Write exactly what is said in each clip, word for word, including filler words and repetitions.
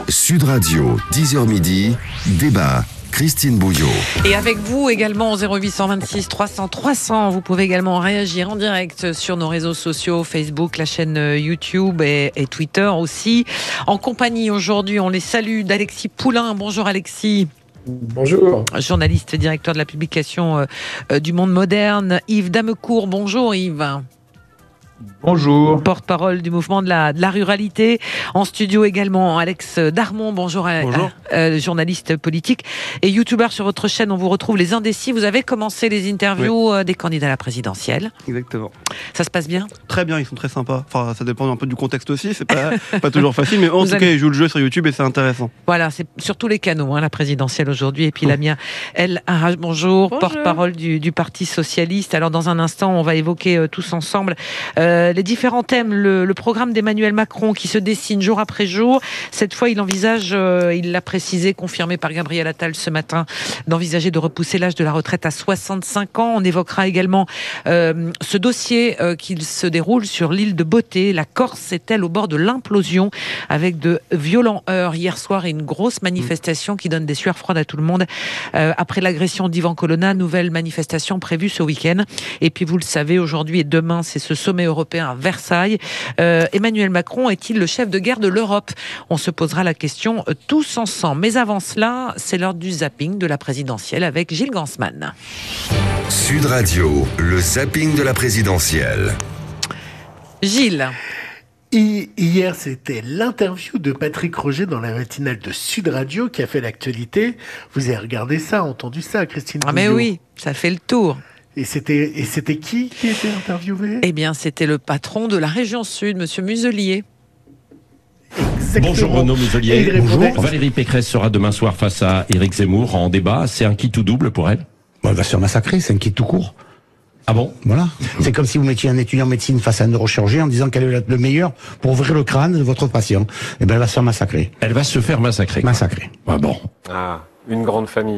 Sud Radio, dix heures midi, débat. Christine Bouillot. Et avec vous également au zéro huit cent vingt-six trois cents trois cents, vous pouvez également réagir en direct sur nos réseaux sociaux, Facebook, la chaîne YouTube et, et Twitter aussi. En compagnie aujourd'hui, on les salue d'Alexis Poulain. Bonjour Alexis. Bonjour. Journaliste et directeur de la publication euh, du Monde Moderne. Yves Damecourt. Bonjour Yves. Bonjour. Porte-parole du mouvement de la, de la ruralité. En studio également, Alex Darmon. Bonjour. Bonjour. Euh, journaliste politique et youtubeur sur votre chaîne. On vous retrouve les indécis. Vous avez commencé les interviews oui. des candidats à la présidentielle. Exactement. Ça se passe bien ? Très bien, ils sont très sympas. Enfin, ça dépend un peu du contexte aussi. C'est pas, pas toujours facile, mais en vous tout allez... cas, ils jouent le jeu sur YouTube et c'est intéressant. Voilà, c'est sur tous les canaux, hein, la présidentielle aujourd'hui. Et puis la mienne, Elle Arrach, bonjour, bonjour. Porte-parole du, du Parti Socialiste. Alors, dans un instant, on va évoquer euh, tous ensemble euh, les différents thèmes, le, le programme d'Emmanuel Macron qui se dessine jour après jour. Cette fois, il envisage, euh, il l'a précisé, confirmé par Gabriel Attal ce matin, d'envisager de repousser l'âge de la retraite à soixante-cinq ans. On évoquera également euh, ce dossier euh, qui se déroule sur l'île de Beauté. La Corse est-elle au bord de l'implosion avec de violents heurts hier soir et une grosse manifestation qui donne des sueurs froides à tout le monde euh, après l'agression d'Ivan Colonna. Nouvelle manifestation prévue ce week-end. Et puis vous le savez, aujourd'hui et demain, c'est ce sommet européen à Versailles. Euh, Emmanuel Macron est-il le chef de guerre de l'Europe ? On se posera la question euh, tous ensemble. Mais avant cela, c'est l'heure du zapping de la présidentielle avec Gilles Gansman. Sud Radio, le zapping de la présidentielle. Gilles. Hier, c'était l'interview de Patrick Roger dans la matinale de Sud Radio qui a fait l'actualité. Vous avez regardé ça, entendu ça, Christine Bouillot ? Ah mais oui, ça fait le tour. Et c'était, et c'était qui qui était interviewé ? Eh bien, c'était le patron de la région Sud, Monsieur Muselier. Exactement. Bonjour Renaud Muselier. Bonjour. Valérie Pécresse sera demain soir face à Éric Zemmour en débat. C'est un qui tout double pour elle ? Bon, elle va se faire massacrer, c'est un qui tout court. Ah bon ? Voilà. C'est comme si vous mettiez un étudiant en médecine face à un neurochirurgien en disant qu'elle est le meilleur pour ouvrir le crâne de votre patient. Eh ben, elle va se faire massacrer. Elle va se faire massacrer. Massacrer. Ah bon. Ah, une grande famille.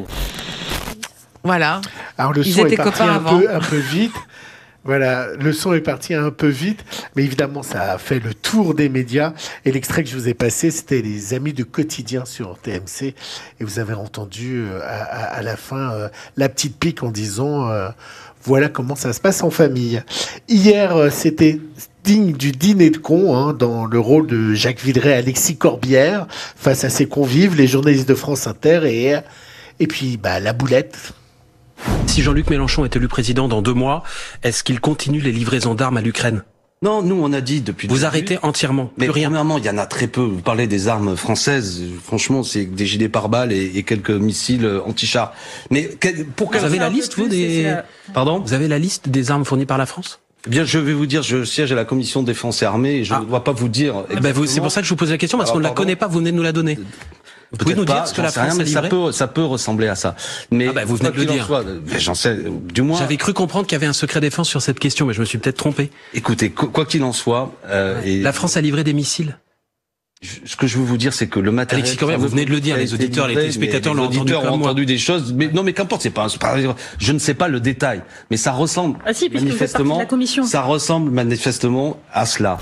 Voilà. Alors le Ils son étaient est parti copains un avant. peu, un peu vite. Voilà, le son est parti un peu vite, mais évidemment ça a fait le tour des médias. Et l'extrait que je vous ai passé, c'était les amis du quotidien sur T M C. Et vous avez entendu euh, à, à, à la fin euh, la petite pique en disant euh, voilà comment ça se passe en famille. Hier, euh, c'était digne du dîner de cons, hein, dans le rôle de Jacques Villeray, Alexis Corbière, face à ses convives, les journalistes de France Inter et et puis bah la boulette. Si Jean-Luc Mélenchon est élu président dans deux mois, est-ce qu'il continue les livraisons d'armes à l'Ukraine ? Non, nous on a dit depuis... Vous le arrêtez début, entièrement, mais plus rien. Premièrement, il y en a très peu. Vous parlez des armes françaises, franchement, c'est des gilets pare-balles et, et quelques missiles anti-chars. Mais quel, pour Vous avez la liste, vous, des... La... Pardon ? Vous avez la liste des armes fournies par la France ? Eh bien, je vais vous dire, je siège à la commission défense et armée et je ne ah. dois pas vous dire exactement... Ben vous, c'est pour ça que je vous pose la question, parce Alors, qu'on ne la connaît pas, vous venez de nous la donner. Vous pouvez nous pas, dire ce que la France rien, a livré ? ça peut, ça peut ressembler à ça. Mais ah bah vous venez de le dire. Soit, j'en sais, du moins. J'avais cru comprendre qu'il y avait un secret défense sur cette question, mais je me suis peut-être trompé. Écoutez, quoi qu'il en soit, euh, et la France a livré des missiles. Ce que je veux vous dire, c'est que le matériel. Alexis, quand même, vous venez de le dire, les auditeurs, livré, les téléspectateurs l'ont entendu comme moi. ont entendu des choses, mais non, mais qu'importe, c'est pas, c'est pas, je ne sais pas le détail, mais ça ressemble ah si, manifestement, de la commission. Ça ressemble manifestement à cela.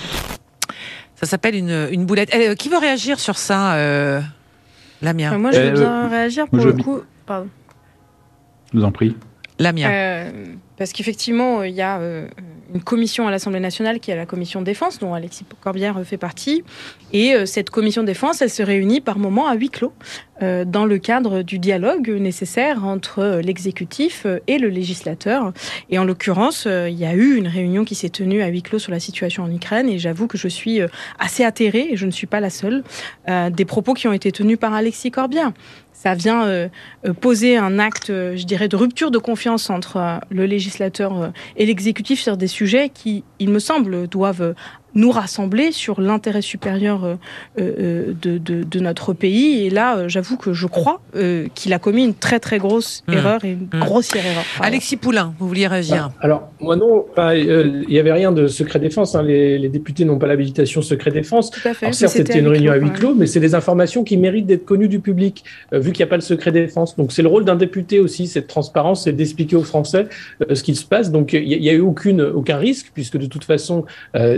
Ça s'appelle une, une boulette. Eh, qui veut réagir sur ça, euh, Lamia ? euh, Moi, je veux euh, bien réagir pour le coup. Pardon. Je vous en prie. Lamia. Euh, parce qu'effectivement, il y a euh, une commission à l'Assemblée nationale qui est la commission défense, dont Alexis Corbière fait partie. Et euh, cette commission défense, elle se réunit par moments à huis clos, euh, dans le cadre du dialogue nécessaire entre l'exécutif et le législateur. Et en l'occurrence, euh, il y a eu une réunion qui s'est tenue à huis clos sur la situation en Ukraine. Et j'avoue que je suis euh, assez atterrée, et je ne suis pas la seule, euh, des propos qui ont été tenus par Alexis Corbière. Ça vient euh, poser un acte, euh, je dirais, de rupture de confiance entre euh, le législateur euh, et l'exécutif sur des sujets qui, il me semble, doivent nous rassembler sur l'intérêt supérieur euh, euh, de, de, de notre pays. Et là, euh, j'avoue que je crois euh, qu'il a commis une très très grosse mmh. erreur et une mmh. grossière erreur. Pardon. Alexis Poulain, vous vouliez réagir ? ah, Alors, moi non, il euh, n'y avait rien de secret défense. Hein. Les, les députés n'ont pas l'habilitation secret défense. Tout à fait. Alors, certes, c'était, c'était une réunion à huis clos, mais c'est des informations qui méritent d'être connues du public, euh, vu qu'il n'y a pas le secret défense. Donc, c'est le rôle d'un député aussi, cette transparence, c'est d'expliquer aux Français euh, ce qu'il se passe. Donc, il n'y a, a eu aucune, aucun risque, puisque de toute façon, euh, c'est pas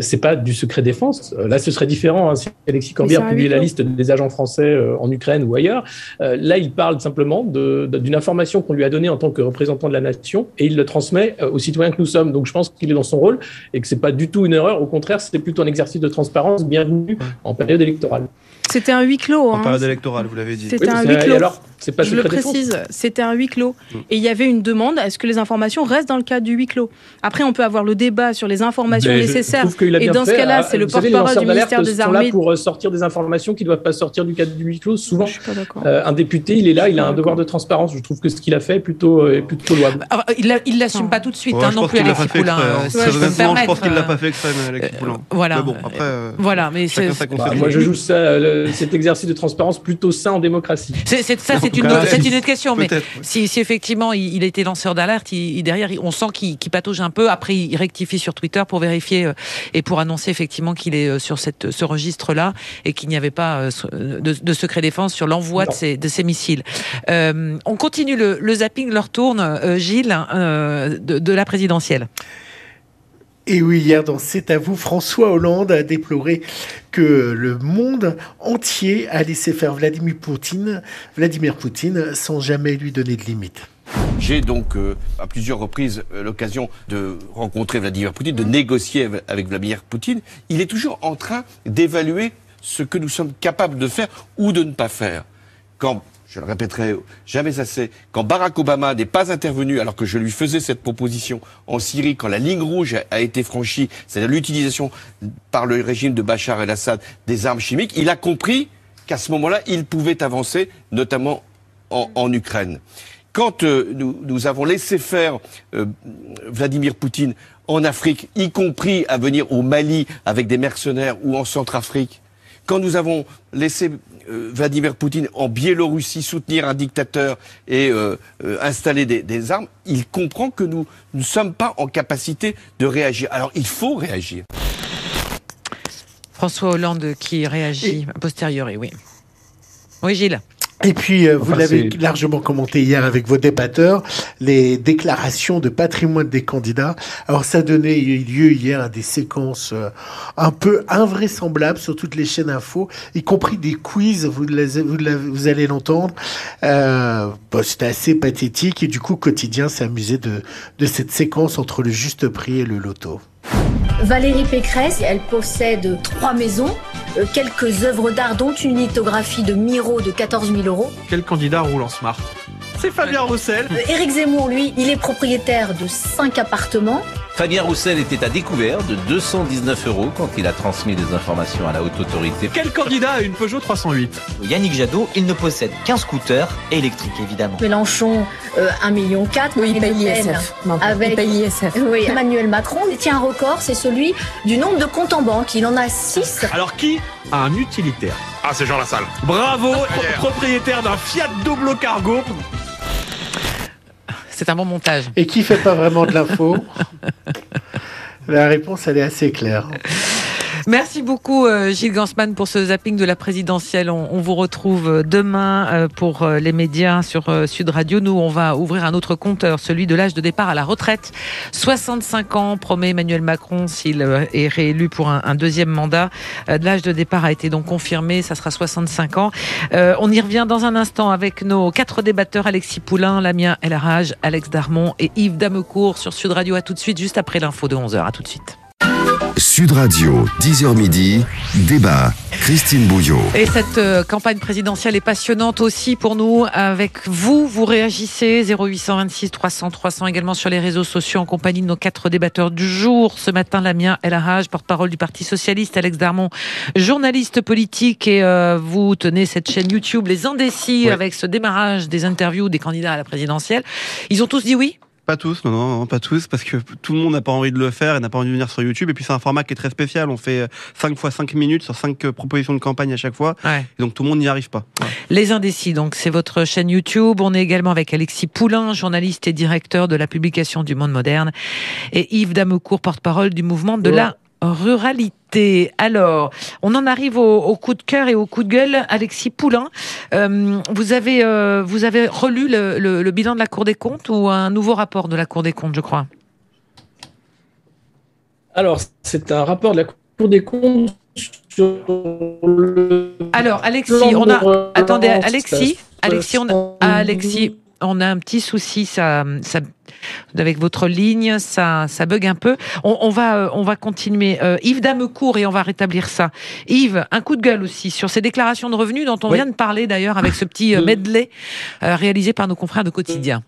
du secret défense. Euh, là, ce serait différent hein, si Alexis Corbière publiait la liste des agents français euh, en Ukraine ou ailleurs. Euh, là, il parle simplement de, de, d'une information qu'on lui a donnée en tant que représentant de la nation et il le transmet euh, aux citoyens que nous sommes. Donc, je pense qu'il est dans son rôle et que c'est pas du tout une erreur. Au contraire, c'est plutôt un exercice de transparence bienvenu en période électorale. C'était un huis clos. En hein. période électorale, vous l'avez dit. C'était oui, un huis clos. Alors, c'est pas Je le précise, c'était un huis clos. Mmh. Et il y avait une demande à ce que les informations restent dans le cadre du huis clos. Après, on peut avoir le débat sur les informations Mais nécessaires. Et dans fait, ce cas-là, c'est le porte-parole du ministère des Armées. Sont là pour sortir des informations qui ne doivent pas sortir du cadre du huis clos. Souvent, je suis pas d'accord. Euh, un député, il est là, il a un devoir de transparence. Je trouve que ce qu'il a fait est plutôt, est plutôt louable. Alors, il l'assume pas tout de suite, ouais, hein, non plus, Alexis Poulain. Euh, si ouais, je, je pense qu'il l'a pas fait exprès, Alexis Poulain. Voilà. Mais bon, après, euh, voilà, mais chacun sa bah, moi, je juge ça, le, cet exercice de transparence plutôt sain en démocratie. C'est, c'est, ça, c'est une, cas, c'est une autre question. Mais peut-être. si, si effectivement il, il a été lanceur d'alerte, il, il, derrière, on sent qu'il, qu'il patauge un peu. Après, il rectifie sur Twitter pour vérifier euh, et pour annoncer effectivement qu'il est euh, sur cette, ce registre-là et qu'il n'y avait pas euh, de, de secret défense sur l'envoi de ces, de ces missiles. Euh, on continue le, le zapping, leur tourne, euh, Gilles, euh, de, de la présidentielle. Et oui, hier dans C'est à vous, François Hollande a déploré que le monde entier a laissé faire Vladimir Poutine, Vladimir Poutine sans jamais lui donner de limite. J'ai donc euh, à plusieurs reprises euh, l'occasion de rencontrer Vladimir Poutine, de négocier avec Vladimir Poutine. Il est toujours en train d'évaluer ce que nous sommes capables de faire ou de ne pas faire. Quand je le répéterai jamais assez, quand Barack Obama n'est pas intervenu alors que je lui faisais cette proposition en Syrie, quand la ligne rouge a, a été franchie, c'est-à-dire l'utilisation par le régime de Bachar el-Assad des armes chimiques, il a compris qu'à ce moment-là, il pouvait avancer, notamment en, en Ukraine. Quand euh, nous, nous avons laissé faire euh, Vladimir Poutine en Afrique, y compris à venir au Mali avec des mercenaires ou en Centrafrique, quand nous avons laissé euh, Vladimir Poutine en Biélorussie soutenir un dictateur et euh, euh, installer des, des armes, il comprend que nous ne sommes pas en capacité de réagir. Alors il faut réagir. François Hollande qui réagit a posteriori, oui. Oui, Gilles. Et puis, euh, vous enfin, l'avez c'est... largement commenté hier avec vos débatteurs, les déclarations de patrimoine des candidats. Alors, ça donnait lieu hier à des séquences euh, un peu invraisemblables sur toutes les chaînes info, y compris des quiz, vous, les, vous, les, vous allez l'entendre. Euh, bon, c'était assez pathétique et du coup, Quotidien s'est amusé de, de cette séquence entre le juste prix et le loto. Valérie Pécresse, elle possède trois maisons, euh, quelques œuvres d'art, dont une lithographie de Miro de quatorze mille euros. Quel candidat roule en smart? C'est Fabien Roussel. Euh, Éric Zemmour, lui, il est propriétaire de cinq appartements. Fabien Roussel était à découvert de deux cent dix-neuf euros quand il a transmis des informations à la haute autorité. Quel candidat a une Peugeot trois cent huit? Yannick Jadot, il ne possède qu'un scooter électrique, évidemment. Mélenchon, euh, un virgule quatre million. Oui, il paye l'I S F. Avec il paye l'I S F. Oui, Emmanuel Macron détient un record, c'est celui du nombre de comptes en banque. Il en a six. Alors qui a un utilitaire? Ah, c'est Jean Lassalle. Bravo, pro- propriétaire d'un Fiat Doblo Cargo. C'est un bon montage. Et qui fait pas vraiment de l'info? La réponse, elle est assez claire. Merci beaucoup euh, Gilles Gansman pour ce zapping de la présidentielle. On, on vous retrouve demain euh, pour euh, les médias sur euh, Sud Radio. Nous, on va ouvrir un autre compteur, celui de l'âge de départ à la retraite. soixante-cinq ans, promet Emmanuel Macron s'il euh, est réélu pour un, un deuxième mandat. Euh, l'âge de départ a été donc confirmé, ça sera soixante-cinq ans. Euh, on y revient dans un instant avec nos quatre débatteurs, Alexis Poulain, Lamien El Harraj, Alex Darmon et Yves Damecourt sur Sud Radio. À tout de suite, juste après l'info de onze heures. À tout de suite. Sud Radio, dix heures midi, débat, Christine Bouillot. Et cette euh, campagne présidentielle est passionnante aussi pour nous. Avec vous, vous réagissez zéro huit cent vingt-six trois cents trois cents également sur les réseaux sociaux en compagnie de nos quatre débatteurs du jour. Ce matin, Lamien El Harraj, porte-parole du Parti Socialiste, Alex Darmon, journaliste politique, et euh, vous tenez cette chaîne YouTube Les Indécis, ouais, avec ce démarrage des interviews des candidats à la présidentielle. Ils ont tous dit oui? Pas tous, non, non, non, pas tous, parce que tout le monde n'a pas envie de le faire et n'a pas envie de venir sur YouTube. Et puis c'est un format qui est très spécial. On fait cinq fois cinq minutes sur cinq propositions de campagne à chaque fois. Ouais. Et donc tout le monde n'y arrive pas. Ouais. Les Indécis, donc c'est votre chaîne YouTube. On est également avec Alexis Poulain, journaliste et directeur de la publication du Monde Moderne, et Yves Damecourt, porte-parole du mouvement de ouais. la ruralité. Alors, on en arrive au, au coup de cœur et au coup de gueule. Alexis Poulain, euh, vous avez euh, vous avez relu le, le, le bilan de la Cour des comptes ou un nouveau rapport de la Cour des comptes, je crois? Alors, c'est un rapport de la Cour Cour des comptes sur le Alors, Alexis, on a... Attendez, Alexis, Alexis, on a... Ah, Alexis, on a un petit souci, ça... ça... avec votre ligne, ça, ça bug un peu. On, on, va, on va continuer. Euh, Yves Damecourt, et on va rétablir ça. Yves, un coup de gueule aussi sur ces déclarations de revenus dont on oui. vient de parler d'ailleurs avec ce petit medley euh, réalisé par nos confrères de Quotidien.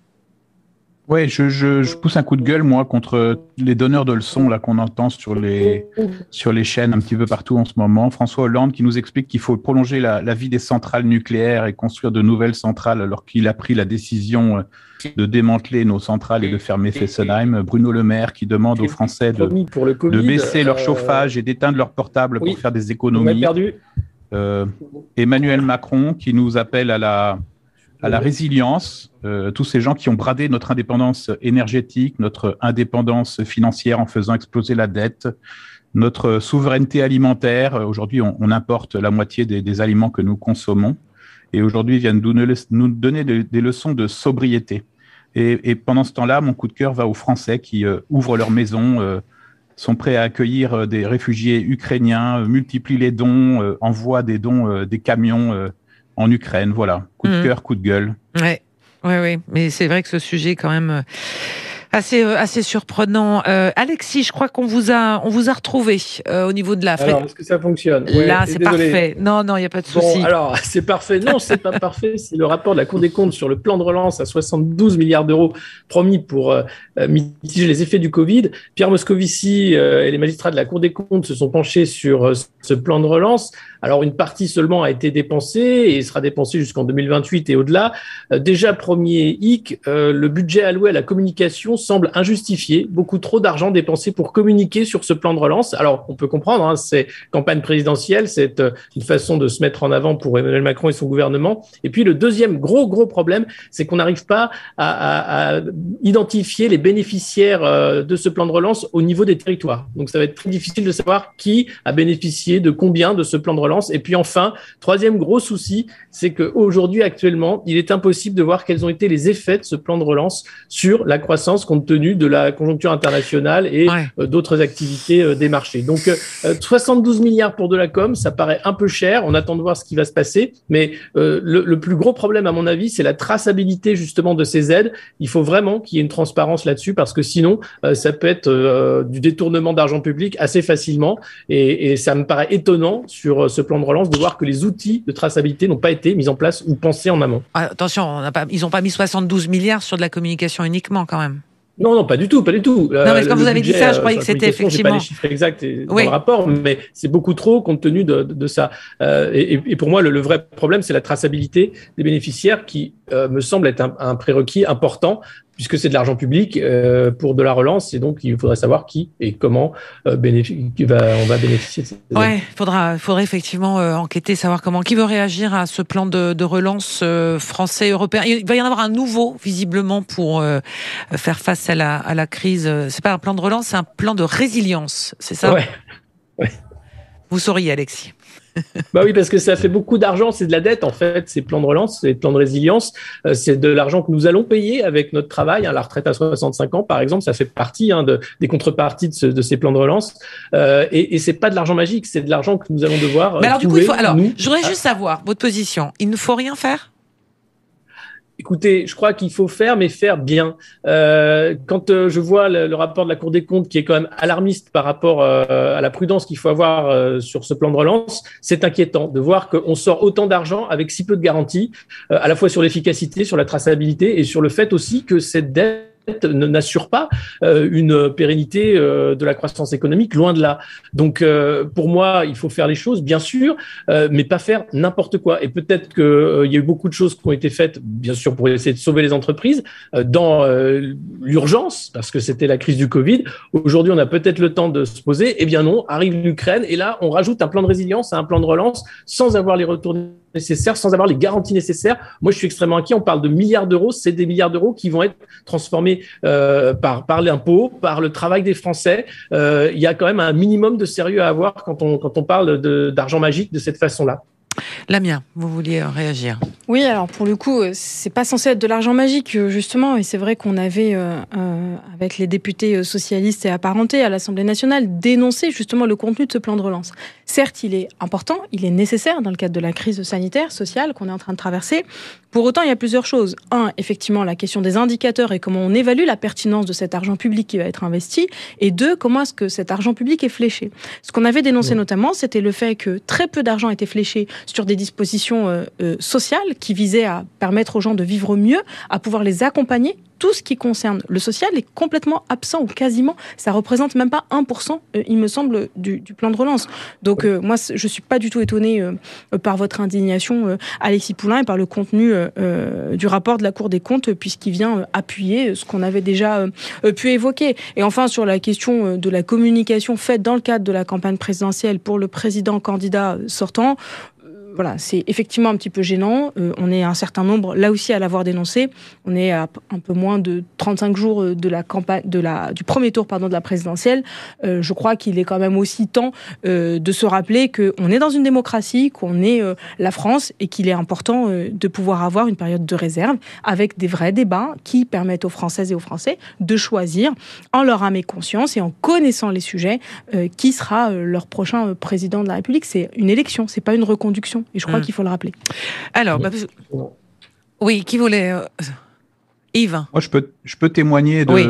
Oui, je, je, je pousse un coup de gueule, moi, contre les donneurs de leçons là qu'on entend sur les, sur les chaînes un petit peu partout en ce moment. François Hollande qui nous explique qu'il faut prolonger la, la vie des centrales nucléaires et construire de nouvelles centrales alors qu'il a pris la décision de démanteler nos centrales et de fermer Fessenheim. Bruno Le Maire qui demande aux Français de, COVID, de baisser leur chauffage et d'éteindre leur portable oui, pour faire des économies. Perdu. Euh, Emmanuel Macron qui nous appelle à la... à la résilience, euh, tous ces gens qui ont bradé notre indépendance énergétique, notre indépendance financière en faisant exploser la dette, notre souveraineté alimentaire. Aujourd'hui, on, on importe la moitié des, des aliments que nous consommons. Et aujourd'hui, ils viennent nous, nous donner des, des leçons de sobriété. Et, et pendant ce temps-là, mon coup de cœur va aux Français qui euh, ouvrent leurs maisons, euh, sont prêts à accueillir euh, des réfugiés ukrainiens, euh, multiplient les dons, euh, envoient des dons, euh, des camions euh, en Ukraine, voilà. Coup de mmh. cœur, coup de gueule. Ouais, ouais, ouais. Mais c'est vrai que ce sujet est quand même assez, assez surprenant. Euh, Alexis, je crois qu'on vous a, on vous a retrouvé euh, au niveau de la. Alors, est-ce que ça fonctionne? Là, ouais, c'est désolé. Parfait. Non, non, il n'y a pas de souci. Bon, alors, c'est parfait. Non, c'est pas parfait. C'est le rapport de la Cour des comptes sur le plan de relance à soixante-douze milliards d'euros promis pour euh, mitiger les effets du Covid. Pierre Moscovici euh, et les magistrats de la Cour des comptes se sont penchés sur euh, ce plan de relance. Alors, une partie seulement a été dépensée et sera dépensée jusqu'en deux mille vingt-huit et au-delà. Euh, déjà, premier hic, euh, le budget alloué à la communication semble injustifié. Beaucoup trop d'argent dépensé pour communiquer sur ce plan de relance. Alors, on peut comprendre, hein, c'est campagne présidentielle, c'est euh, une façon de se mettre en avant pour Emmanuel Macron et son gouvernement. Et puis, le deuxième gros, gros problème, c'est qu'on n'arrive pas à, à, à identifier les bénéficiaires euh, de ce plan de relance au niveau des territoires. Donc, ça va être très difficile de savoir qui a bénéficié de combien de ce plan de relance. Et puis enfin, troisième gros souci, c'est qu'aujourd'hui, actuellement, il est impossible de voir quels ont été les effets de ce plan de relance sur la croissance compte tenu de la conjoncture internationale et ouais. euh, d'autres activités euh, des marchés. Donc, euh, soixante-douze milliards pour de la com, ça paraît un peu cher. On attend de voir ce qui va se passer. Mais euh, le, le plus gros problème, à mon avis, c'est la traçabilité justement de ces aides. Il faut vraiment qu'il y ait une transparence là-dessus parce que sinon, euh, ça peut être euh, du détournement d'argent public assez facilement. Et, et ça me paraît étonnant sur ce plan de relance de voir que les outils de traçabilité n'ont pas été mis en place ou pensés en amont. Ah, attention, on n'a pas, ils n'ont pas mis soixante-douze milliards sur de la communication uniquement quand même. Non, non, pas du tout, pas du tout. Non, mais quand vous avez budget, dit ça, je croyais que c'était effectivement. J'ai pas les chiffres exacts dans oui. le rapport, mais c'est beaucoup trop compte tenu de, de, de ça. Euh, et, et pour moi, le, le vrai problème, c'est la traçabilité des bénéficiaires qui euh, me semble être un, un prérequis important puisque c'est de l'argent public euh, pour de la relance, et donc il faudrait savoir qui et comment euh, bénéficie, qui va, on va bénéficier de ces aides. Ouais, faudra, faudrait effectivement euh, enquêter, savoir comment, qui veut réagir à ce plan de, de relance euh, français, européen. Il va y en avoir un nouveau, visiblement, pour euh, faire face à la, à la crise. C'est pas un plan de relance, c'est un plan de résilience, c'est ça? Ouais. ouais. Vous souriez, Alexis. Bah oui, parce que ça fait beaucoup d'argent, c'est de la dette en fait, ces plans de relance, ces plans de résilience, euh, c'est de l'argent que nous allons payer avec notre travail, hein, la retraite à soixante-cinq ans par exemple, ça fait partie hein, de, des contreparties de, ce, de ces plans de relance, euh, et, et c'est pas de l'argent magique, c'est de l'argent que nous allons devoir. Mais alors trouver, du coup, il faut, alors, nous, je voudrais juste savoir votre position. Il ne faut rien faire? Écoutez, je crois qu'il faut faire, mais faire bien. Euh, quand euh, je vois le, le rapport de la Cour des comptes qui est quand même alarmiste par rapport euh, à la prudence qu'il faut avoir euh, sur ce plan de relance, c'est inquiétant de voir qu'on sort autant d'argent avec si peu de garanties, euh, à la fois sur l'efficacité, sur la traçabilité et sur le fait aussi que cette dette n'assure pas euh, une pérennité euh, de la croissance économique, loin de là. Donc, euh, pour moi, il faut faire les choses, bien sûr, euh, mais pas faire n'importe quoi. Et peut-être qu'il euh, y a eu beaucoup de choses qui ont été faites, bien sûr, pour essayer de sauver les entreprises euh, dans euh, l'urgence, parce que c'était la crise du Covid. Aujourd'hui, on a peut-être le temps de se poser. Eh bien non, arrive l'Ukraine, et là, on rajoute un plan de résilience à un plan de relance sans avoir les retours nécessaires, sans avoir les garanties nécessaires. Moi, je suis extrêmement inquiet. On parle de milliards d'euros. C'est des milliards d'euros qui vont être transformés euh, par, par l'impôt, par le travail des Français. Euh, il y a quand même un minimum de sérieux à avoir quand on, quand on parle de, d'argent magique de cette façon-là. Lamia, vous vouliez réagir? Oui, alors pour le coup, c'est pas censé être de l'argent magique, justement, et c'est vrai qu'on avait, euh, euh, avec les députés socialistes et apparentés à l'Assemblée nationale, dénoncé justement le contenu de ce plan de relance. Certes, il est important, il est nécessaire dans le cadre de la crise sanitaire, sociale qu'on est en train de traverser. Pour autant, il y a plusieurs choses. Un, effectivement, la question des indicateurs et comment on évalue la pertinence de cet argent public qui va être investi. Et deux, comment est-ce que cet argent public est fléché. Ce qu'on avait dénoncé oui. notamment, c'était le fait que très peu d'argent était fléché sur des dispositions euh, euh, sociales qui visaient à permettre aux gens de vivre mieux, à pouvoir les accompagner. Tout ce qui concerne le social est complètement absent, ou quasiment. Ça représente même pas un pour cent, euh, il me semble, du, du plan de relance. Donc, euh, moi, je suis pas du tout étonnée euh, par votre indignation, euh, Alexis Poulain, et par le contenu euh, du rapport de la Cour des comptes, puisqu'il vient euh, appuyer ce qu'on avait déjà euh, pu évoquer. Et enfin, sur la question euh, de la communication faite dans le cadre de la campagne présidentielle pour le président candidat sortant, voilà, c'est effectivement un petit peu gênant. Euh, on est un certain nombre, là aussi, à l'avoir dénoncé. On est à un peu moins de trente-cinq jours de la campagne, de la, du premier tour pardon, de la présidentielle. Euh, je crois qu'il est quand même aussi temps euh, de se rappeler qu'on est dans une démocratie, qu'on est euh, la France, et qu'il est important euh, de pouvoir avoir une période de réserve avec des vrais débats qui permettent aux Françaises et aux Français de choisir, en leur âme et conscience et en connaissant les sujets, euh, qui sera euh, leur prochain euh, président de la République. C'est une élection, c'est pas une reconduction. Et je crois mmh. qu'il faut le rappeler. Alors, bah, oui, qui voulait euh... Yves? Moi, je peux, je peux témoigner de, oui.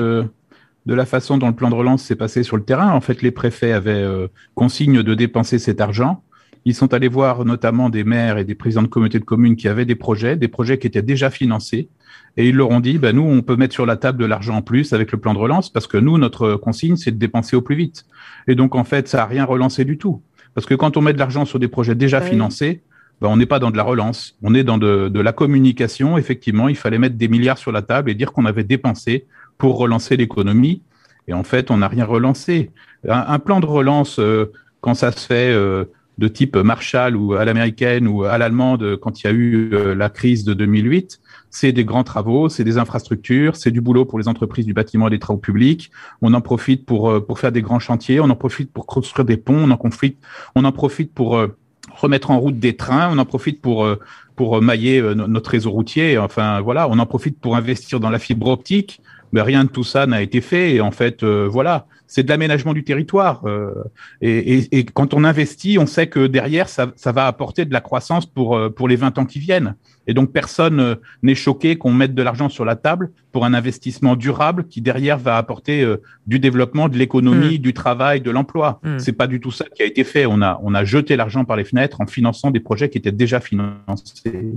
de la façon dont le plan de relance s'est passé sur le terrain. En fait, les préfets avaient euh, consigne de dépenser cet argent. Ils sont allés voir notamment des maires et des présidents de communautés de communes qui avaient des projets, des projets qui étaient déjà financés. Et ils leur ont dit, bah, nous, on peut mettre sur la table de l'argent en plus avec le plan de relance parce que nous, notre consigne, c'est de dépenser au plus vite. Et donc, en fait, ça n'a rien relancé du tout. Parce que quand on met de l'argent sur des projets déjà oui. financés, ben on n'est pas dans de la relance, on est dans de, de la communication. Effectivement, il fallait mettre des milliards sur la table et dire qu'on avait dépensé pour relancer l'économie. Et en fait, on n'a rien relancé. Un, un plan de relance, euh, quand ça se fait euh, de type Marshall ou à l'américaine ou à l'allemande, quand il y a eu euh, la crise de deux mille huit, c'est des grands travaux, c'est des infrastructures, c'est du boulot pour les entreprises du bâtiment et des travaux publics. On en profite pour, pour faire des grands chantiers, on en profite pour construire des ponts, on en profite, on en profite pour euh, remettre en route des trains, on en profite pour, euh, pour mailler euh, notre réseau routier. Enfin, voilà, on en profite pour investir dans la fibre optique. Mais rien de tout ça n'a été fait. Et en fait, euh, voilà, c'est de l'aménagement du territoire. Euh, et, et, et quand on investit, on sait que derrière, ça, ça va apporter de la croissance pour, pour les vingt ans qui viennent. Et donc, personne n'est choqué qu'on mette de l'argent sur la table pour un investissement durable qui, derrière, va apporter euh, du développement, de l'économie, mmh. du travail, de l'emploi. Mmh. C'est pas du tout ça qui a été fait. On a, on a jeté l'argent par les fenêtres en finançant des projets qui étaient déjà financés.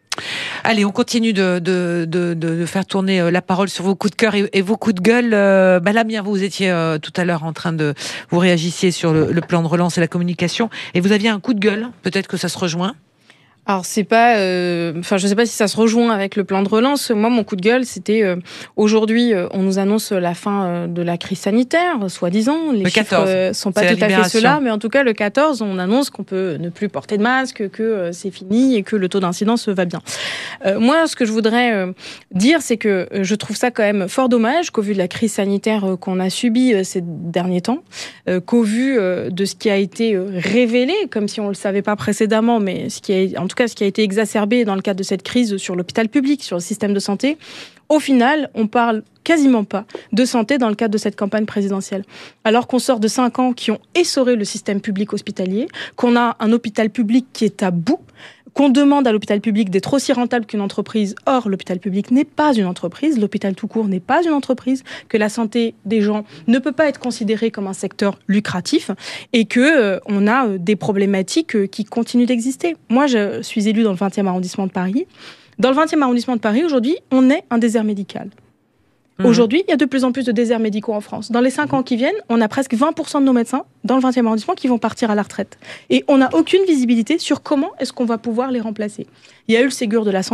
Allez, on continue de, de, de, de faire tourner la parole sur vos coups de cœur et, et vos coups de gueule. Euh, bah, Lamia, vous étiez euh, tout à l'heure en train de... Vous réagissiez sur le, le plan de relance et la communication. Et vous aviez un coup de gueule. Peut-être que ça se rejoint. Alors c'est pas, euh, enfin je sais pas si ça se rejoint avec le plan de relance. Moi mon coup de gueule c'était euh, aujourd'hui euh, on nous annonce la fin euh, de la crise sanitaire, soi-disant. Les le chiffres quatorze, euh, sont pas tout à fait ceux-là, mais en tout cas le quatorze on annonce qu'on peut ne plus porter de masque, que euh, c'est fini et que le taux d'incidence va bien. Euh, moi ce que je voudrais euh, dire c'est que euh, je trouve ça quand même fort dommage qu'au vu de la crise sanitaire euh, qu'on a subie euh, ces derniers temps, euh, qu'au vu euh, de ce qui a été euh, révélé, comme si on le savait pas précédemment, mais ce qui est en tout cas ce qui a été exacerbé dans le cadre de cette crise sur l'hôpital public, sur le système de santé, au final, on parle quasiment pas de santé dans le cadre de cette campagne présidentielle. Alors qu'on sort de cinq ans qui ont essoré le système public hospitalier, qu'on a un hôpital public qui est à bout, qu'on demande à l'hôpital public d'être aussi rentable qu'une entreprise. Or, l'hôpital public n'est pas une entreprise, l'hôpital tout court n'est pas une entreprise, que la santé des gens ne peut pas être considérée comme un secteur lucratif et que euh, on a euh, des problématiques euh, qui continuent d'exister. Moi, je suis élue dans le vingtième arrondissement de Paris. Dans le vingtième arrondissement de Paris, aujourd'hui, on est un désert médical. Mmh. Aujourd'hui, il y a de plus en plus de déserts médicaux en France. Dans les cinq ans qui viennent, on a presque vingt pour cent de nos médecins dans le vingtième arrondissement qui vont partir à la retraite. Et on n'a aucune visibilité sur comment est-ce qu'on va pouvoir les remplacer. Il y a eu le Ségur de la santé,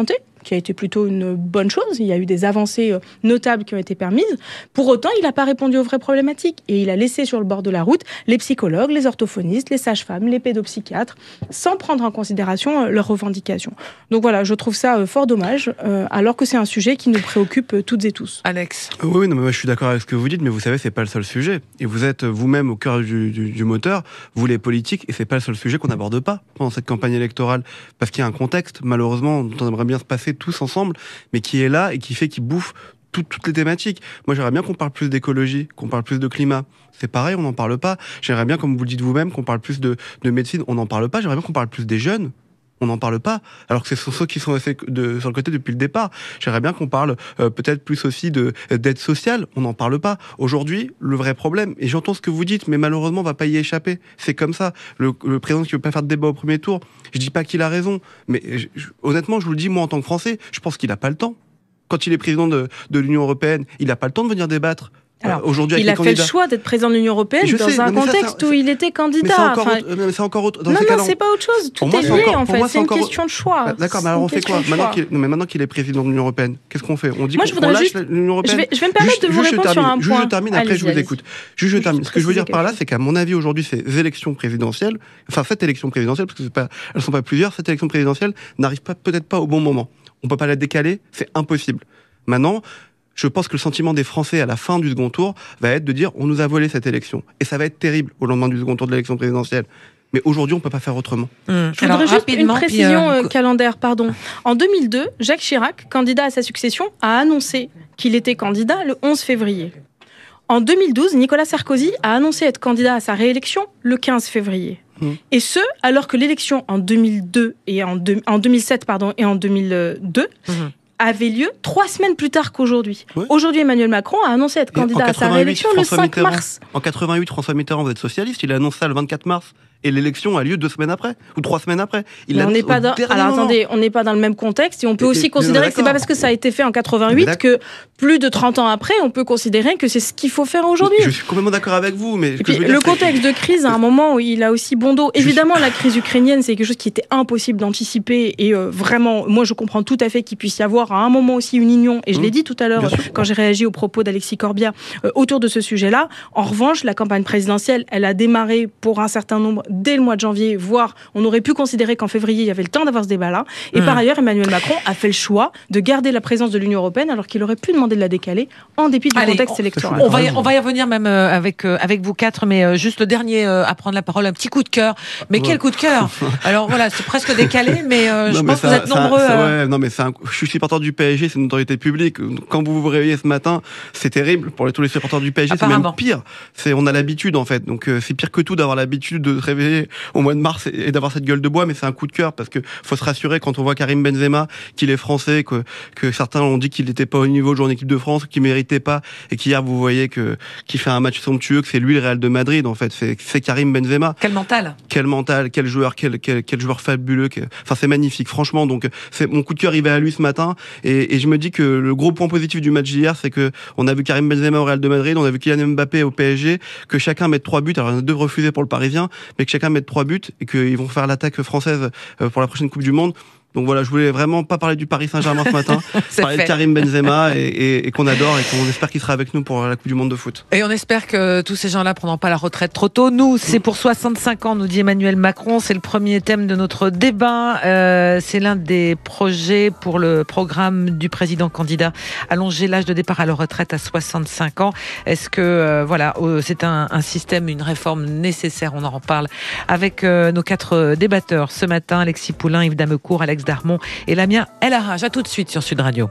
qui a été plutôt une bonne chose. Il y a eu des avancées notables qui ont été permises. Pour autant, il n'a pas répondu aux vraies problématiques. Et il a laissé sur le bord de la route les psychologues, les orthophonistes, les sages-femmes, les pédopsychiatres, sans prendre en considération leurs revendications. Donc voilà, je trouve ça fort dommage, euh, alors que c'est un sujet qui nous préoccupe toutes et tous. Alex. Oui, non, mais moi, je suis d'accord avec ce que vous dites, mais vous savez, c'est pas le seul sujet. Et vous êtes vous-même au cœur du, du, du moteur, vous les politiques, et c'est pas le seul sujet qu'on n'aborde pas pendant cette campagne électorale, parce qu'il y a un contexte, malheureusement, dont on aimerait bien se passer tous ensemble, mais qui est là et qui fait qu'il bouffe tout, toutes les thématiques. Moi, j'aimerais bien qu'on parle plus d'écologie, qu'on parle plus de climat. C'est pareil, on n'en parle pas. J'aimerais bien, comme vous le dites vous-même, qu'on parle plus de, de médecine, on n'en parle pas. J'aimerais bien qu'on parle plus des jeunes. On n'en parle pas, alors que ce sont ceux qui sont de, sur le côté depuis le départ. J'aimerais bien qu'on parle euh, peut-être plus aussi de, d'aide sociale, on n'en parle pas. Aujourd'hui, le vrai problème, et j'entends ce que vous dites, mais malheureusement, on va pas y échapper. C'est comme ça. Le, le président qui veut pas faire de débat au premier tour, je dis pas qu'il a raison, mais je, je, honnêtement, je vous le dis, moi, en tant que Français, je pense qu'il a pas le temps. Quand il est président de, de l'Union européenne, il a pas le temps de venir débattre. Alors, aujourd'hui, il a fait le choix d'être président de l'Union européenne dans sais, un contexte ça, où il était candidat. Mais c'est encore, enfin, autre, mais c'est encore autre. Dans non, ces non, cas-là, c'est pas autre chose. Tout est lié, en fait. C'est une question de choix. Bah, d'accord, mais alors on fait quoi maintenant qu'il, non, mais maintenant qu'il est président de l'Union européenne, qu'est-ce qu'on fait? On dit Moi, qu'on lâche juste, l'Union européenne. Je vais, je vais me permettre juste, de vous répondre sur un point. Juste je termine, après je vous écoute. Juste je termine. Ce que je veux dire par là, chose. c'est qu'à mon avis, aujourd'hui, ces élections présidentielles, enfin cette élection présidentielle, parce que c'est pas, elles sont pas plusieurs, cette élection présidentielle n'arrive pas peut-être pas au bon moment. On peut pas la décaler, c'est impossible. Maintenant, je pense que le sentiment des Français à la fin du second tour va être de dire on nous a volé cette élection. Et ça va être terrible au lendemain du second tour de l'élection présidentielle. Mais aujourd'hui, on ne peut pas faire autrement. Mmh. Je voudrais juste une précision euh, calendaire. Pardon. En deux mille deux, Jacques Chirac, candidat à sa succession, a annoncé qu'il était candidat le onze février. En deux mille douze, Nicolas Sarkozy a annoncé être candidat à sa réélection le quinze février. Mmh. Et ce, alors que l'élection en deux mille deux et en, deux, en deux mille sept pardon, et en deux mille deux... Mmh. avait lieu trois semaines plus tard qu'aujourd'hui. Oui. Aujourd'hui, Emmanuel Macron a annoncé être candidat à sa réélection le cinq mars. En quatre-vingt-huit, François Mitterrand, vous êtes socialiste, il a annoncé ça le vingt-quatre mars. Et l'élection a lieu deux semaines après, ou trois semaines après. Il on n'est pas dans... Alors moment. attendez, on n'est pas dans le même contexte, et on peut et, aussi et, considérer que c'est pas parce que ça a été fait en quatre-vingt-huit que plus de trente ans après, on peut considérer que c'est ce qu'il faut faire aujourd'hui. Je suis complètement d'accord avec vous, mais... Et puis, le contexte de crise, à un moment où il a aussi bon dos. Évidemment, la crise ukrainienne, c'est quelque chose qui était impossible d'anticiper, et euh, vraiment, moi je comprends tout à fait qu'il puisse y avoir à un moment aussi une union, et je mmh. l'ai dit tout à l'heure, quand j'ai réagi aux propos d'Alexis Corbière, euh, autour de ce sujet-là. En revanche, la campagne présidentielle, elle a démarré pour un certain nombre dès le mois de janvier, voire on aurait pu considérer qu'en février, il y avait le temps d'avoir ce débat-là. Et mmh. par ailleurs, Emmanuel Macron a fait le choix de garder la présence de l'Union européenne alors qu'il aurait pu demander de la décaler en dépit du Allez, contexte on, électoral. On va, y, on va y revenir même euh, avec, euh, avec vous quatre, mais euh, juste le dernier euh, à prendre la parole, un petit coup de cœur. Mais ouais. quel coup de cœur? Alors voilà, c'est presque décalé, mais euh, je non, pense mais ça, que vous êtes nombreux. Ça, euh... ouais, non, mais c'est un, je suis supporter du P S G, c'est une autorité publique. Quand vous vous réveillez ce matin, c'est terrible pour les, tous les supporters du P S G. C'est même pire. C'est, on a l'habitude en fait. Donc euh, c'est pire que tout d'avoir l'habitude de se réveiller au mois de mars et, et d'avoir cette gueule de bois, mais c'est un coup de cœur parce que faut se rassurer quand on voit Karim Benzema qu'il est français, que, que certains ont dit qu'il n'était pas au niveau de jouer en équipe de France, qu'il méritait pas, et qu'hier vous voyez que qu'il fait un match somptueux, que c'est lui le Real de Madrid en fait, c'est, c'est Karim Benzema. Quel mental, quel mental, quel joueur, quel quel, quel joueur fabuleux. Quel... Enfin c'est magnifique, franchement. Donc c'est mon coup de cœur, il va à lui ce matin, et, et je me dis que le gros point positif du match d'hier, c'est que on a vu Karim Benzema au Real de Madrid, on a vu Kylian Mbappé au P S G, que chacun mette trois buts. Alors il y en a deux refusés pour le Parisien, mais que chacun mette trois buts et qu'ils vont faire l'attaque française pour la prochaine Coupe du Monde. Donc voilà, je voulais vraiment pas parler du Paris Saint-Germain ce matin, parler fait. de Karim Benzema et, et, et qu'on adore et qu'on espère qu'il sera avec nous pour la Coupe du Monde de foot. Et on espère que tous ces gens-là prendront pas la retraite trop tôt. Nous, c'est pour soixante-cinq ans, nous dit Emmanuel Macron. C'est le premier thème de notre débat. Euh, c'est l'un des projets pour le programme du président candidat. Allonger l'âge de départ à la retraite à soixante-cinq ans. Est-ce que euh, voilà, euh, c'est un, un système, une réforme nécessaire? On en reparle avec euh, nos quatre débatteurs ce matin. Alexis Poulain, Yves Damecourt, Alex Darmon et Lamien El Harraj. À tout de suite sur Sud Radio.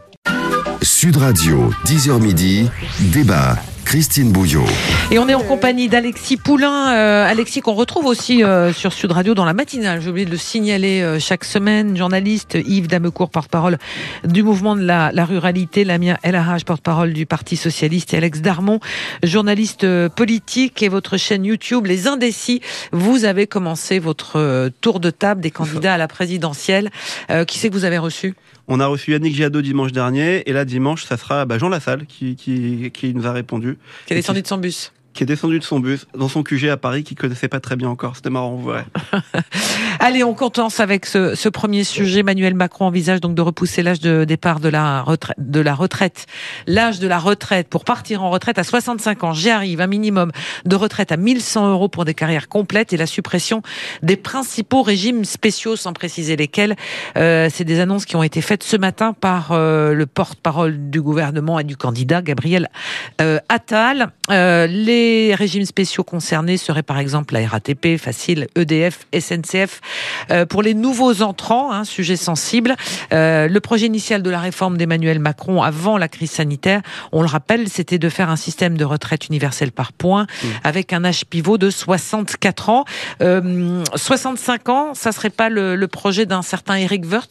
Sud Radio, dix heures midi, débat. Christine Bouillot. Et on est en compagnie d'Alexis Poulain. Euh, Alexis qu'on retrouve aussi euh, sur Sud Radio dans la matinale. J'ai oublié de le signaler euh, chaque semaine. Journaliste, Yves Damecourt, porte-parole du mouvement de la, la ruralité. Lamien El Harraj, porte-parole du Parti Socialiste. Et Alex Darmon, journaliste euh, politique. Et votre chaîne YouTube, Les Indécis. Vous avez commencé votre euh, tour de table des candidats à la présidentielle. Euh, qui c'est que vous avez reçu ? On a reçu Yannick Jadot dimanche dernier, et là dimanche, ça sera bah, Jean Lassalle qui, qui, qui nous a répondu. Qui est descendu de son bus. qui est descendu de son bus dans son Q G à Paris, qui connaissait pas très bien encore. C'était marrant, vous verrez. Allez, on commence avec ce, ce premier sujet. Emmanuel Macron envisage donc de repousser l'âge de départ de la retraite, de la retraite. L'âge de la retraite pour partir en retraite à soixante-cinq ans. J'y arrive. Un minimum de retraite à mille cent euros pour des carrières complètes et la suppression des principaux régimes spéciaux, sans préciser lesquels. Euh, c'est des annonces qui ont été faites ce matin par euh, le porte-parole du gouvernement et du candidat, Gabriel euh, Attal. Euh, les Les régimes spéciaux concernés seraient par exemple la R A T P, Facile, E D F, S N C F. Euh, pour les nouveaux entrants, hein, sujet sensible, euh, le projet initial de la réforme d'Emmanuel Macron avant la crise sanitaire, on le rappelle, c'était de faire un système de retraite universel par points mmh. avec un âge pivot de soixante-quatre ans. Euh, soixante-cinq ans, ça serait pas le, le projet d'un certain Éric Woerth ?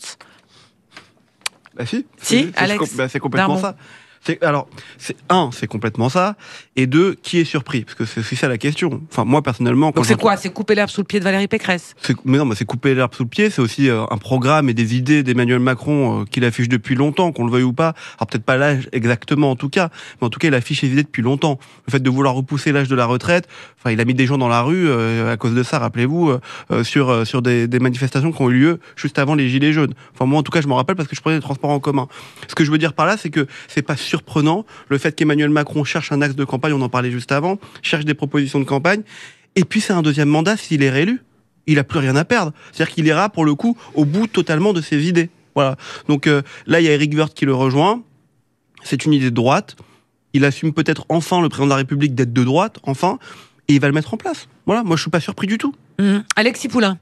Bah si, si c'est, Alex c'est, bah, c'est complètement Darmon. ça. C'est, alors, c'est, un, c'est complètement ça, et deux, qui est surpris ? Parce que c'est, c'est ça la question. Enfin, moi, personnellement... Quand Donc c'est quoi ? C'est couper l'herbe sous le pied de Valérie Pécresse ? c'est, Mais non, mais c'est couper l'herbe sous le pied, c'est aussi euh, un programme et des idées d'Emmanuel Macron euh, qu'il affiche depuis longtemps, qu'on le veuille ou pas. Alors peut-être pas l'âge exactement, en tout cas, mais en tout cas, il affiche ses idées depuis longtemps. Le fait de vouloir repousser l'âge de la retraite, enfin, il a mis des gens dans la rue euh, à cause de ça, rappelez-vous, euh, euh, sur, euh, sur des, des manifestations qui ont eu lieu juste avant les Gilets jaunes. Enfin, moi, en tout cas, je me rappelle parce que je prenais les transports en commun. Ce que je veux dire par là, c'est que c'est pas surprenant le fait qu'Emmanuel Macron cherche un axe de campagne, on en parlait juste avant, cherche des propositions de campagne, et puis c'est un deuxième mandat s'il est réélu. Il a plus rien à perdre. C'est-à-dire qu'il ira, pour le coup, au bout totalement de ses idées. Voilà. Donc euh, là, il y a Éric Woerth qui le rejoint. C'est une idée de droite. Il assume peut-être enfin, le président de la République, d'être de droite, enfin, et il va le mettre en place. Voilà. Moi, je suis pas surpris du tout. Mmh. Alexis Poulain.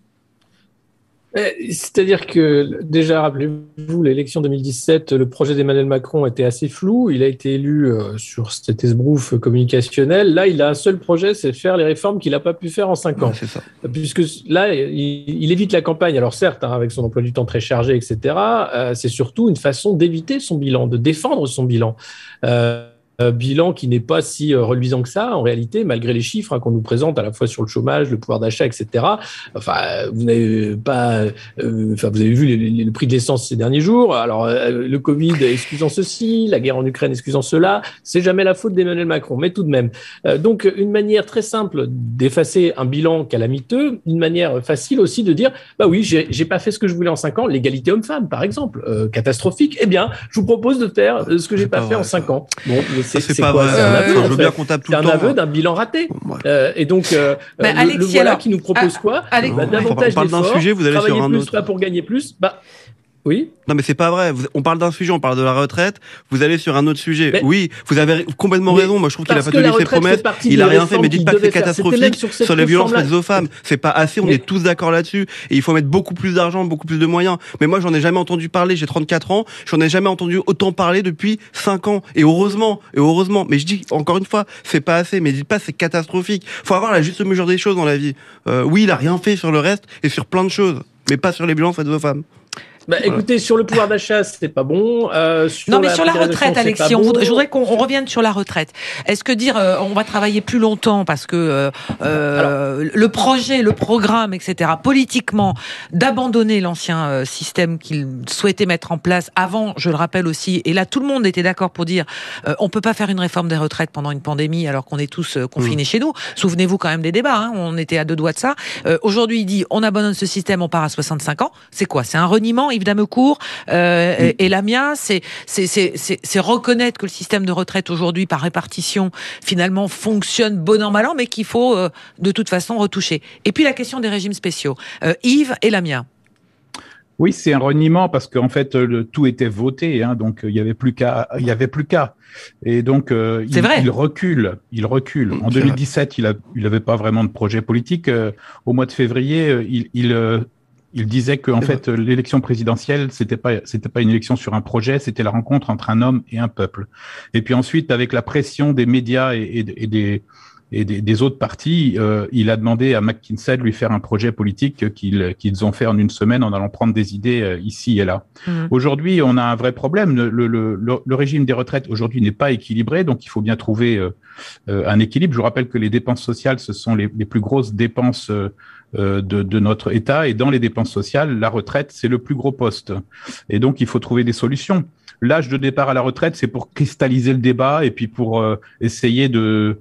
C'est-à-dire que, déjà, rappelez-vous, l'élection deux mille dix-sept, le projet d'Emmanuel Macron était assez flou. Il a été élu euh, sur cet esbrouf communicationnel. Là, il a un seul projet, c'est de faire les réformes qu'il n'a pas pu faire en cinq ans. Ouais, c'est ça. Puisque là, il, il évite la campagne. Alors certes, hein, avec son emploi du temps très chargé, et cetera, euh, c'est surtout une façon d'éviter son bilan, de défendre son bilan. Euh, Euh, bilan qui n'est pas si euh, reluisant que ça, en réalité, malgré les chiffres hein, qu'on nous présente à la fois sur le chômage, le pouvoir d'achat, et cetera. Enfin, vous n'avez pas, euh, enfin, vous avez vu les, les, le prix de l'essence ces derniers jours. Alors, euh, le Covid excusant ceci, la guerre en Ukraine excusant cela, c'est jamais la faute d'Emmanuel Macron, mais tout de même. Euh, donc, une manière très simple d'effacer un bilan calamiteux, une manière facile aussi de dire, bah oui, j'ai, j'ai pas fait ce que je voulais en cinq ans, l'égalité homme-femme, par exemple, euh, catastrophique. Eh bien, je vous propose de faire euh, ce que j'ai pas, pas fait vrai, en cinq ans. Bon, C'est, c'est, c'est pas quoi, vrai. C'est un aveu, euh, en je veux fait. bien qu'on tape tout c'est le temps. un aveu d'un bilan raté. Ouais. Euh, et donc, euh, bah, le, Alexis, le voilà alors, qui nous propose ah, quoi Alex, bah, Davantage on parle d'un d'efforts, sujet, vous allez travailler sur un plus autre. là pour gagner plus. Bah, oui. Non mais c'est pas vrai. On parle d'un sujet, on parle de la retraite. Vous allez sur un autre sujet. Mais, oui, vous avez complètement raison. Moi, je trouve qu'il a pas tenu ses promesses. Il a rien fait. Mais dites pas que c'est catastrophique sur, sur les violences faites aux femmes. C'est pas assez. On mais... est tous d'accord là-dessus. Et il faut mettre beaucoup plus d'argent, beaucoup plus de moyens. Mais moi, j'en ai jamais entendu parler. J'ai trente-quatre ans. J'en ai jamais entendu autant parler depuis cinq ans. Et heureusement, et heureusement. Mais je dis encore une fois, c'est pas assez. Mais dites pas c'est catastrophique. Faut avoir la juste mesure des choses dans la vie. Euh, oui, il a rien fait sur le reste et sur plein de choses, mais pas sur les violences faites aux femmes. Bah, voilà. Écoutez, sur le pouvoir d'achat, c'est pas bon. Euh, sur non, mais la sur la retraite, Alexis, bon. on voudrait, je voudrais qu'on on revienne sur la retraite. Est-ce que dire euh, on va travailler plus longtemps parce que euh, euh, Alors, le projet, le programme, et cetera, politiquement, d'abandonner l'ancien euh, système qu'il souhaitait mettre en place avant, je le rappelle aussi, et là tout le monde était d'accord pour dire euh, on peut pas faire une réforme des retraites pendant une pandémie alors qu'on est tous euh, confinés mmh. chez nous. Souvenez-vous quand même des débats, hein, on était à deux doigts de ça. Euh, aujourd'hui, il dit on abandonne ce système, on part à soixante-cinq ans. C'est quoi ? C'est un reniement Yves Damecourt euh, oui. et, et Lamia, c'est, c'est, c'est, c'est, c'est reconnaître que le système de retraite aujourd'hui par répartition finalement fonctionne bon an mal an, mais qu'il faut euh, de toute façon retoucher. Et puis la question des régimes spéciaux. Euh, Yves et Lamia. Oui, c'est un reniement parce qu'en fait le tout était voté, hein, donc il y avait plus qu'à, il y avait plus qu'à, et donc euh, il, il recule, il recule. En deux mille dix-sept, il a, il avait pas vraiment de projet politique. Euh, au mois de février, il, il euh, Il disait que en fait l'élection présidentielle c'était pas c'était pas une élection sur un projet, c'était la rencontre entre un homme et un peuple. Et puis ensuite avec la pression des médias et, et, et des et des, des autres partis, euh, il a demandé à McKinsey de lui faire un projet politique qu'ils qu'ils ont fait en une semaine en allant prendre des idées euh, ici et là. Mmh. Aujourd'hui, on a un vrai problème. Le, le, le, le régime des retraites aujourd'hui n'est pas équilibré, donc il faut bien trouver euh, euh, un équilibre. Je vous rappelle que les dépenses sociales, ce sont les, les plus grosses dépenses euh, De, de notre État, et dans les dépenses sociales, la retraite, c'est le plus gros poste. Et donc, il faut trouver des solutions. L'âge de départ à la retraite, c'est pour cristalliser le débat et puis pour euh, essayer de,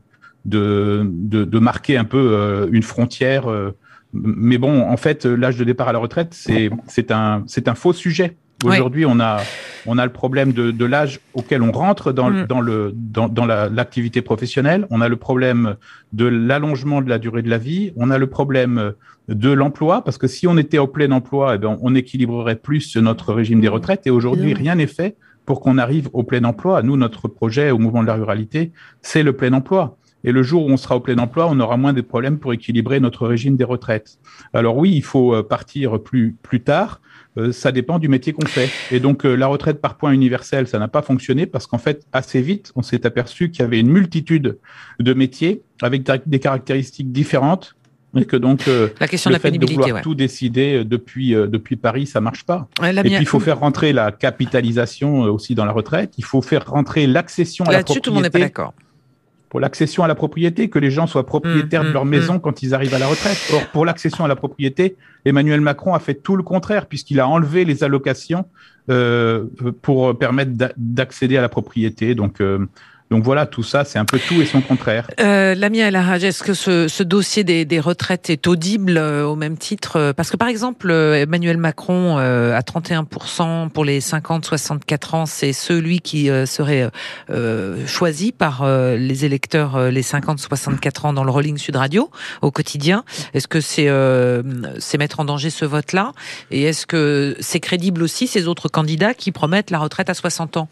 de, de, de marquer un peu euh, une frontière. Euh, mais bon, en fait, l'âge de départ à la retraite, c'est, c'est, un, c'est un faux sujet. Aujourd'hui, oui. on a on a le problème de, de l'âge auquel on rentre dans mmh. dans le dans dans la, l'activité professionnelle. On a le problème de l'allongement de la durée de la vie. On a le problème de l'emploi, parce que si on était au plein emploi, eh bien, on équilibrerait plus notre régime des retraites. Et aujourd'hui, mmh. rien n'est fait pour qu'on arrive au plein emploi. Nous, notre projet au Mouvement de la Ruralité, c'est le plein emploi. Et le jour où on sera au plein emploi, on aura moins de problèmes pour équilibrer notre régime des retraites. Alors oui, il faut partir plus plus tard. Euh, ça dépend du métier qu'on fait. Et donc, euh, la retraite par points universel, ça n'a pas fonctionné parce qu'en fait, assez vite, on s'est aperçu qu'il y avait une multitude de métiers avec des caractéristiques différentes et que donc, euh, la question le de la fait de vouloir ouais. tout décider depuis, euh, depuis Paris, ça marche pas. Ouais, et puis, il faut faire rentrer la capitalisation aussi dans la retraite. Il faut faire rentrer l'accession à la propriété. Là-dessus, tout le monde n'est pas d'accord. Pour l'accession à la propriété, que les gens soient propriétaires mmh, de leur mmh, maison mmh. quand ils arrivent à la retraite. Or, pour l'accession à la propriété, Emmanuel Macron a fait tout le contraire, puisqu'il a enlevé les allocations euh, pour permettre d'accéder à la propriété. Donc, euh, donc voilà, tout ça, c'est un peu tout et son contraire. Euh, Lamia El Harraj, est-ce que ce, ce dossier des, des retraites est audible euh, au même titre euh, Parce que par exemple, euh, Emmanuel Macron, euh, à trente et un pour cent pour les cinquante à soixante-quatre ans, c'est celui qui euh, serait euh, choisi par euh, les électeurs, euh, les cinquante à soixante-quatre ans dans le Rolling Sud Radio, au quotidien. Est-ce que c'est, euh, c'est mettre en danger ce vote-là ? Et est-ce que c'est crédible aussi, ces autres candidats qui promettent la retraite à soixante ans ?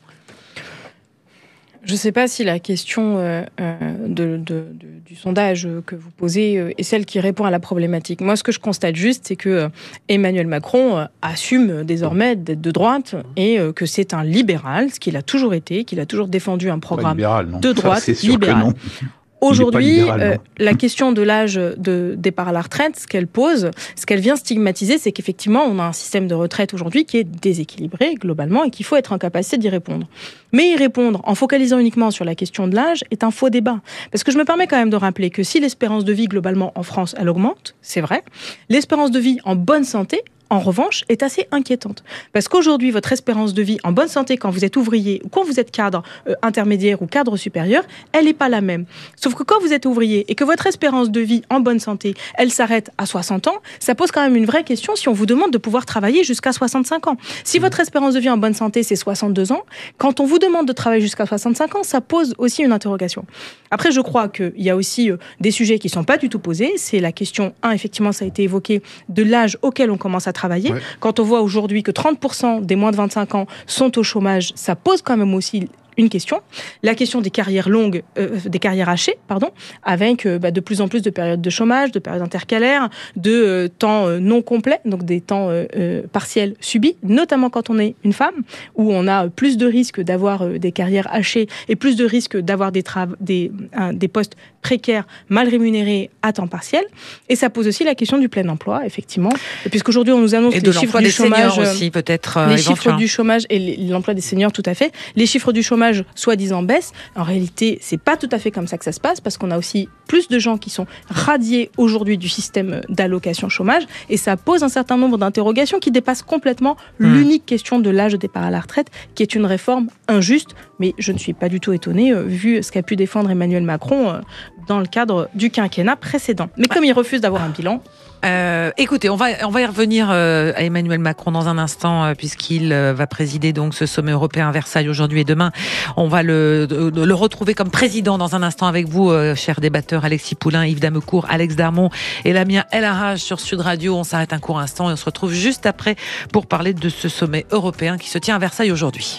Je ne sais pas si la question euh, de, de, de, du sondage que vous posez euh, est celle qui répond à la problématique. Moi, ce que je constate juste, c'est que euh, Emmanuel Macron euh, assume désormais d'être de droite et euh, que c'est un libéral, ce qu'il a toujours été, qu'il a toujours défendu un programme libéral, de droite, Ça, c'est sûr libéral. Que non. Aujourd'hui, euh, la question de l'âge de départ à la retraite, ce qu'elle pose, ce qu'elle vient stigmatiser, c'est qu'effectivement, on a un système de retraite aujourd'hui qui est déséquilibré globalement et qu'il faut être en capacité d'y répondre. Mais y répondre en focalisant uniquement sur la question de l'âge est un faux débat. Parce que je me permets quand même de rappeler que si l'espérance de vie globalement en France, elle augmente, c'est vrai, l'espérance de vie en bonne santé, en revanche, est assez inquiétante. Parce qu'aujourd'hui, votre espérance de vie en bonne santé, quand vous êtes ouvrier ou quand vous êtes cadre euh, intermédiaire ou cadre supérieur, elle n'est pas la même. Sauf que quand vous êtes ouvrier et que votre espérance de vie en bonne santé, elle s'arrête à soixante ans, ça pose quand même une vraie question si on vous demande de pouvoir travailler jusqu'à soixante-cinq ans. Si votre espérance de vie en bonne santé, c'est soixante-deux ans, quand on vous demande de travailler jusqu'à soixante-cinq ans, ça pose aussi une interrogation. Après, je crois qu'il y a aussi euh, des sujets qui ne sont pas du tout posés. C'est la question, un, effectivement, ça a été évoqué, de l'âge auquel on commence à travailler. Ouais. Quand on voit aujourd'hui que trente pour cent des moins de vingt-cinq ans sont au chômage, ça pose quand même aussi une question, la question des carrières longues, euh, des carrières hachées, pardon, avec euh, bah, de plus en plus de périodes de chômage, de périodes intercalaires, de euh, temps euh, non complets, donc des temps euh, euh, partiels subis, notamment quand on est une femme, où on a plus de risques d'avoir euh, des carrières hachées et plus de risques d'avoir des, tra- des, euh, des postes précaires, mal rémunérés à temps partiel. Et ça pose aussi la question du plein emploi, effectivement, puisqu'aujourd'hui on nous annonce et les de chiffres du des chômage seniors aussi, peut-être. Euh, les chiffres du chômage et l'emploi des seniors, tout à fait. Les chiffres du chômage soi-disant baisse. En réalité, c'est pas tout à fait comme ça que ça se passe parce qu'on a aussi plus de gens qui sont radiés aujourd'hui du système d'allocation chômage et ça pose un certain nombre d'interrogations qui dépassent complètement mmh. l'unique question de l'âge de départ à la retraite qui est une réforme injuste. Mais je ne suis pas du tout étonnée euh, vu ce qu'a pu défendre Emmanuel Macron euh, dans le cadre du quinquennat précédent. Mais comme il refuse d'avoir un bilan... Euh, écoutez, on va on va y revenir euh, à Emmanuel Macron dans un instant euh, puisqu'il euh, va présider donc ce sommet européen à Versailles aujourd'hui et demain. On va le le retrouver comme président dans un instant avec vous, euh, chers débatteurs Alexis Poulain, Yves Damecourt, Alex Darmon et Lamia El Harraj sur Sud Radio. On s'arrête un court instant et on se retrouve juste après pour parler de ce sommet européen qui se tient à Versailles aujourd'hui.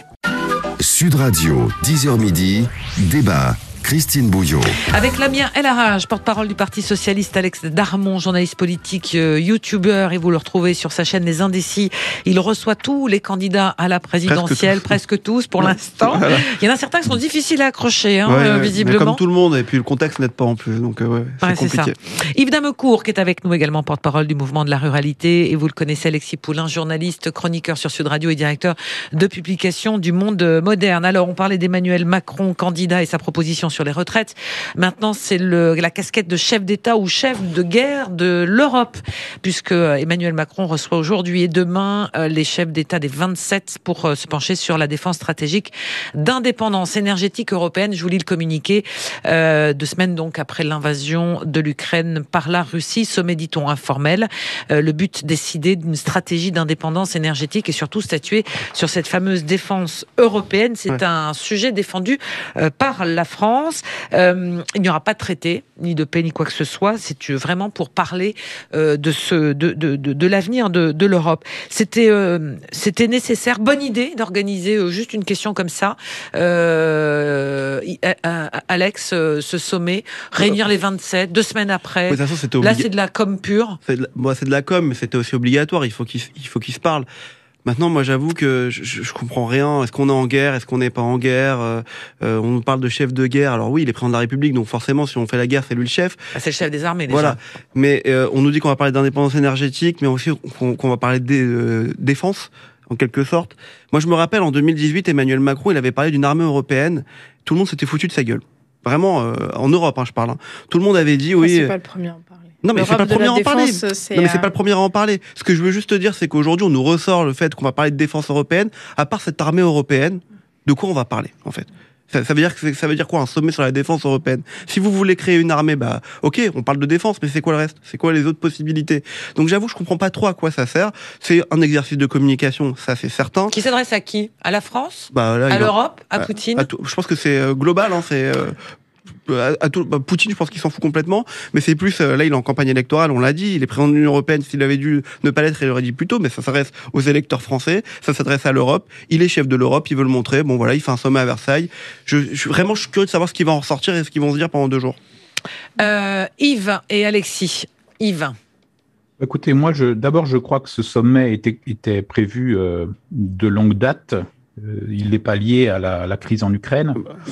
Sud Radio, dix heures midi, débat. Christine Bouillot. Avec Lamia El Harraj, porte-parole du Parti Socialiste, Alex Darmon, journaliste politique, euh, youtubeur, et vous le retrouvez sur sa chaîne Les Indécis. Il reçoit tous les candidats à la présidentielle, presque tous, presque tous pour l'instant. Voilà. Il y en a certains qui sont difficiles à accrocher, hein, ouais, euh, visiblement. Mais comme tout le monde, et puis le contexte n'aide pas en plus, donc euh, ouais, c'est ouais, compliqué. C'est ça. Yves Damecourt, qui est avec nous également, porte-parole du mouvement de la ruralité, et vous le connaissez, Alexis Poulain, journaliste, chroniqueur sur Sud Radio et directeur de publication du Monde Moderne. Alors, on parlait d'Emmanuel Macron, candidat, et sa proposition sur les retraites. Maintenant, c'est le, la casquette de chef d'État ou chef de guerre de l'Europe, puisque Emmanuel Macron reçoit aujourd'hui et demain les chefs d'État des vingt-sept pour se pencher sur la défense stratégique d'indépendance énergétique européenne. Je vous lis le communiqué euh, deux semaines donc après l'invasion de l'Ukraine par la Russie. Sommet, dit-on, informel. Euh, le but, décider d'une stratégie d'indépendance énergétique et surtout statuer sur cette fameuse défense européenne. C'est ouais. un sujet défendu euh, par la France. Euh, il n'y aura pas de traité, ni de paix, ni quoi que ce soit. C'est vraiment pour parler euh, de, ce, de, de, de, de l'avenir de, de l'Europe. C'était, euh, c'était nécessaire. Bonne idée d'organiser euh, juste une question comme ça. Euh, euh, Alex, euh, ce sommet, réunir les vingt-sept, deux semaines après. De toute façon, c'était Là, obligé. c'est de la com pure. C'est de la, bon, c'est de la com, mais c'était aussi obligatoire. Il faut qu'ils, il faut qu'ils se parlent. Maintenant, moi, j'avoue que je, je, je comprends rien. Est-ce qu'on est en guerre? Est-ce qu'on n'est pas en guerre? euh, euh, On nous parle de chef de guerre. Alors oui, il est président de la République, donc forcément, si on fait la guerre, c'est lui le chef. Ah, c'est le chef des armées, déjà. Voilà. Mais euh, on nous dit qu'on va parler d'indépendance énergétique, mais aussi qu'on, qu'on va parler de euh, défense, en quelque sorte. Moi, je me rappelle, en deux mille dix-huit, Emmanuel Macron, il avait parlé d'une armée européenne. Tout le monde s'était foutu de sa gueule. Vraiment, euh, en Europe, hein, je parle. Hein. Tout le monde avait dit, oui... C'est pas le premier à en parler. Non, mais c'est pas le premier à en parler. Non, mais c'est pas le premier à en parler. Ce que je veux juste te dire, c'est qu'aujourd'hui, on nous ressort le fait qu'on va parler de défense européenne. À part cette armée européenne, de quoi on va parler, en fait? Ça, ça veut dire que ça veut dire quoi, un sommet sur la défense européenne? Si vous voulez créer une armée, bah, ok, on parle de défense, mais c'est quoi le reste? C'est quoi les autres possibilités? Donc, j'avoue, je comprends pas trop à quoi ça sert. C'est un exercice de communication, ça, c'est certain. Qui s'adresse à qui? À la France? Bah, là, à l'Europe? A... À Poutine? À, à tout... Je pense que c'est euh, global, hein, c'est, euh... À, à tout, bah, Poutine, je pense qu'il s'en fout complètement, mais c'est plus, euh, là, il est en campagne électorale, on l'a dit, il est président de l'Union européenne, s'il avait dû ne pas l'être, il l'aurait dit plus tôt, mais ça s'adresse aux électeurs français, ça s'adresse à l'Europe, il est chef de l'Europe, il veut le montrer, bon voilà, il fait un sommet à Versailles. Je, je suis vraiment je suis curieux de savoir ce qui va en ressortir et ce qu'ils vont se dire pendant deux jours. Euh, Yves et Alexis. Yves. Écoutez, moi, je, d'abord, je crois que ce sommet était, était prévu euh, de longue date. Euh, il n'est pas lié à la, à la crise en Ukraine.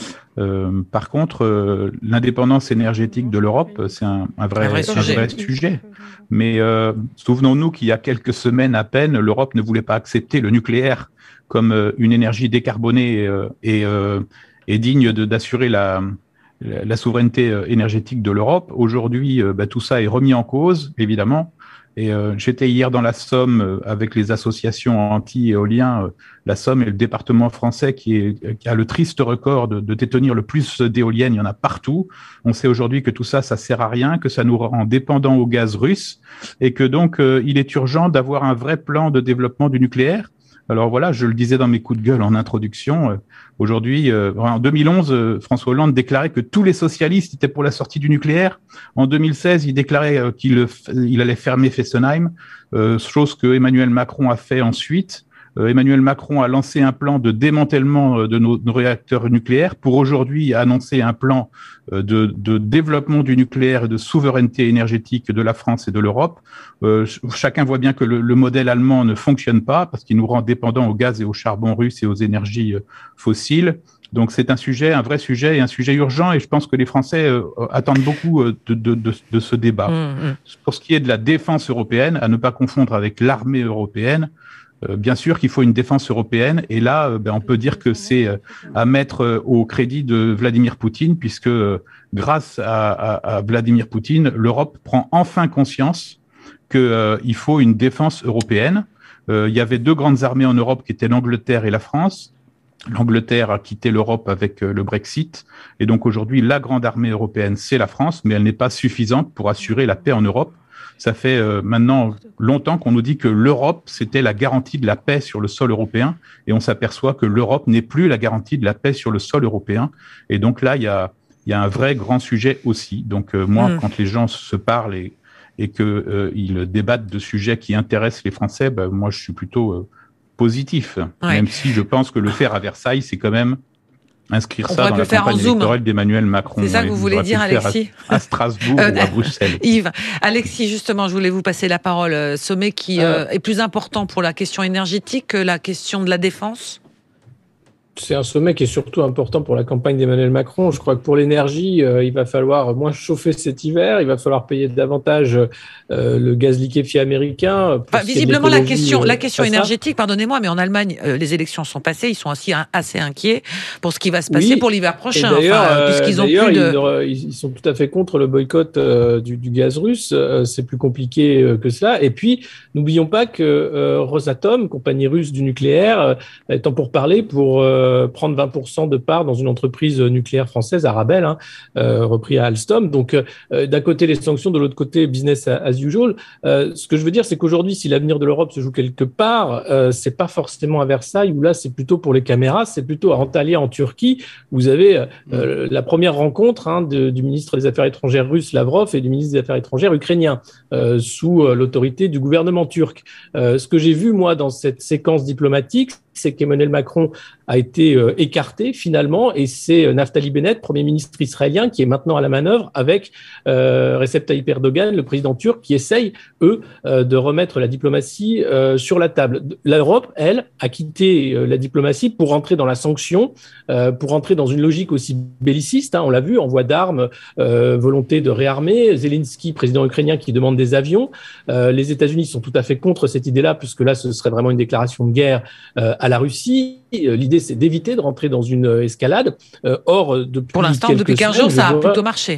Euh, par contre, euh, l'indépendance énergétique de l'Europe, c'est un, un, vrai, un, vrai, sujet. un vrai sujet. Mais euh, souvenons-nous qu'il y a quelques semaines à peine, l'Europe ne voulait pas accepter le nucléaire comme euh, une énergie décarbonée euh, et, euh, et digne de, d'assurer la, la, la souveraineté énergétique de l'Europe. Aujourd'hui, euh, bah, tout ça est remis en cause, évidemment. Et euh, j'étais hier dans la Somme euh, avec les associations anti-éoliens. Euh, la Somme est le département français qui, est, qui a le triste record de, de détenir le plus d'éoliennes. Il y en a partout. On sait aujourd'hui que tout ça, ça sert à rien, que ça nous rend dépendants au gaz russe et que donc euh, il est urgent d'avoir un vrai plan de développement du nucléaire. Alors voilà, je le disais dans mes coups de gueule en introduction. Euh, aujourd'hui, euh, en deux mille onze, euh, François Hollande déclarait que tous les socialistes étaient pour la sortie du nucléaire. En deux mille seize, il déclarait euh, qu'il il allait fermer Fessenheim, euh, chose que Emmanuel Macron a fait ensuite. Euh, Emmanuel Macron a lancé un plan de démantèlement euh, de nos, nos réacteurs nucléaires pour aujourd'hui annoncer un plan euh, de, de développement du nucléaire et de souveraineté énergétique de la France et de l'Europe. Euh, ch- chacun voit bien que le, le modèle allemand ne fonctionne pas parce qu'il nous rend dépendants au gaz et au charbon russe et aux énergies euh, fossiles. Donc c'est un sujet, un vrai sujet et un sujet urgent et je pense que les Français euh, attendent beaucoup euh, de, de, de, de ce débat. Mmh. Pour ce qui est de la défense européenne, à ne pas confondre avec l'armée européenne, Euh, bien sûr qu'il faut une défense européenne et là, euh, ben, on peut dire que c'est euh, à mettre euh, au crédit de Vladimir Poutine puisque euh, grâce à, à, à Vladimir Poutine, l'Europe prend enfin conscience qu'il euh, faut une défense européenne. Euh, il y avait deux grandes armées en Europe qui étaient l'Angleterre et la France. L'Angleterre a quitté l'Europe avec euh, le Brexit et donc aujourd'hui, la grande armée européenne, c'est la France, mais elle n'est pas suffisante pour assurer la paix en Europe. Ça fait euh, maintenant longtemps qu'on nous dit que l'Europe, c'était la garantie de la paix sur le sol européen. Et on s'aperçoit que l'Europe n'est plus la garantie de la paix sur le sol européen. Et donc là, il y a, il y a un vrai grand sujet aussi. Donc euh, moi, mmh. quand les gens se parlent et, et qu'ils euh, débattent de sujets qui intéressent les Français, ben, moi, je suis plutôt euh, positif. Ouais. Même si je pense que le faire à Versailles, c'est quand même... inscrire on ça dans la campagne électorale d'Emmanuel Macron. C'est ça que vous voulez dire, Alexis? À, à Strasbourg euh, ou à Bruxelles. Yves, Alexis, justement, je voulais vous passer la parole. Sommet qui euh, est plus important pour la question énergétique que la question de la défense? C'est un sommet qui est surtout important pour la campagne d'Emmanuel Macron. Je crois que pour l'énergie, euh, il va falloir moins chauffer cet hiver, il va falloir payer davantage euh, le gaz liquéfié américain. Enfin, visiblement, la question, la question énergétique, pardonnez-moi, mais en Allemagne, euh, les élections sont passées, ils sont aussi hein, assez inquiets pour ce qui va se passer oui, pour l'hiver prochain. D'ailleurs, enfin, puisqu'ils ont plus de... ils, ils sont tout à fait contre le boycott euh, du, du gaz russe. Euh, c'est plus compliqué euh, que cela. Et puis, n'oublions pas que euh, Rosatom, compagnie russe du nucléaire, euh, est en pourparlers pour euh, prendre vingt pour cent de part dans une entreprise nucléaire française, Arabelle, hein, euh, repris à Alstom. Donc, euh, d'un côté, les sanctions, de l'autre côté, business as usual. Euh, ce que je veux dire, c'est qu'aujourd'hui, si l'avenir de l'Europe se joue quelque part, euh, c'est pas forcément à Versailles, où là, c'est plutôt pour les caméras, c'est plutôt à Antalya, en Turquie. Vous avez euh, la première rencontre hein, de, du ministre des Affaires étrangères russe, Lavrov, et du ministre des Affaires étrangères ukrainien, euh, sous euh, l'autorité du gouvernement turc. Euh, ce que j'ai vu, moi, dans cette séquence diplomatique, c'est qu'Emmanuel Macron a été euh, écarté finalement, et c'est euh, Naftali Bennett, Premier ministre israélien, qui est maintenant à la manœuvre avec euh, Recep Tayyip Erdogan, le président turc, qui essayent, eux, euh, de remettre la diplomatie euh, sur la table. L'Europe, elle, a quitté euh, la diplomatie pour entrer dans la sanction, euh, pour entrer dans une logique aussi belliciste, hein, on l'a vu, envoi d'armes, euh, volonté de réarmer, Zelensky, président ukrainien, qui demande des avions. Euh, les États-Unis sont tout à fait contre cette idée-là, puisque là, ce serait vraiment une déclaration de guerre euh, à la Russie. L'idée, c'est d'éviter de rentrer dans une escalade. Euh, or, depuis Pour l'instant, depuis quinze jours, ça a plutôt marché.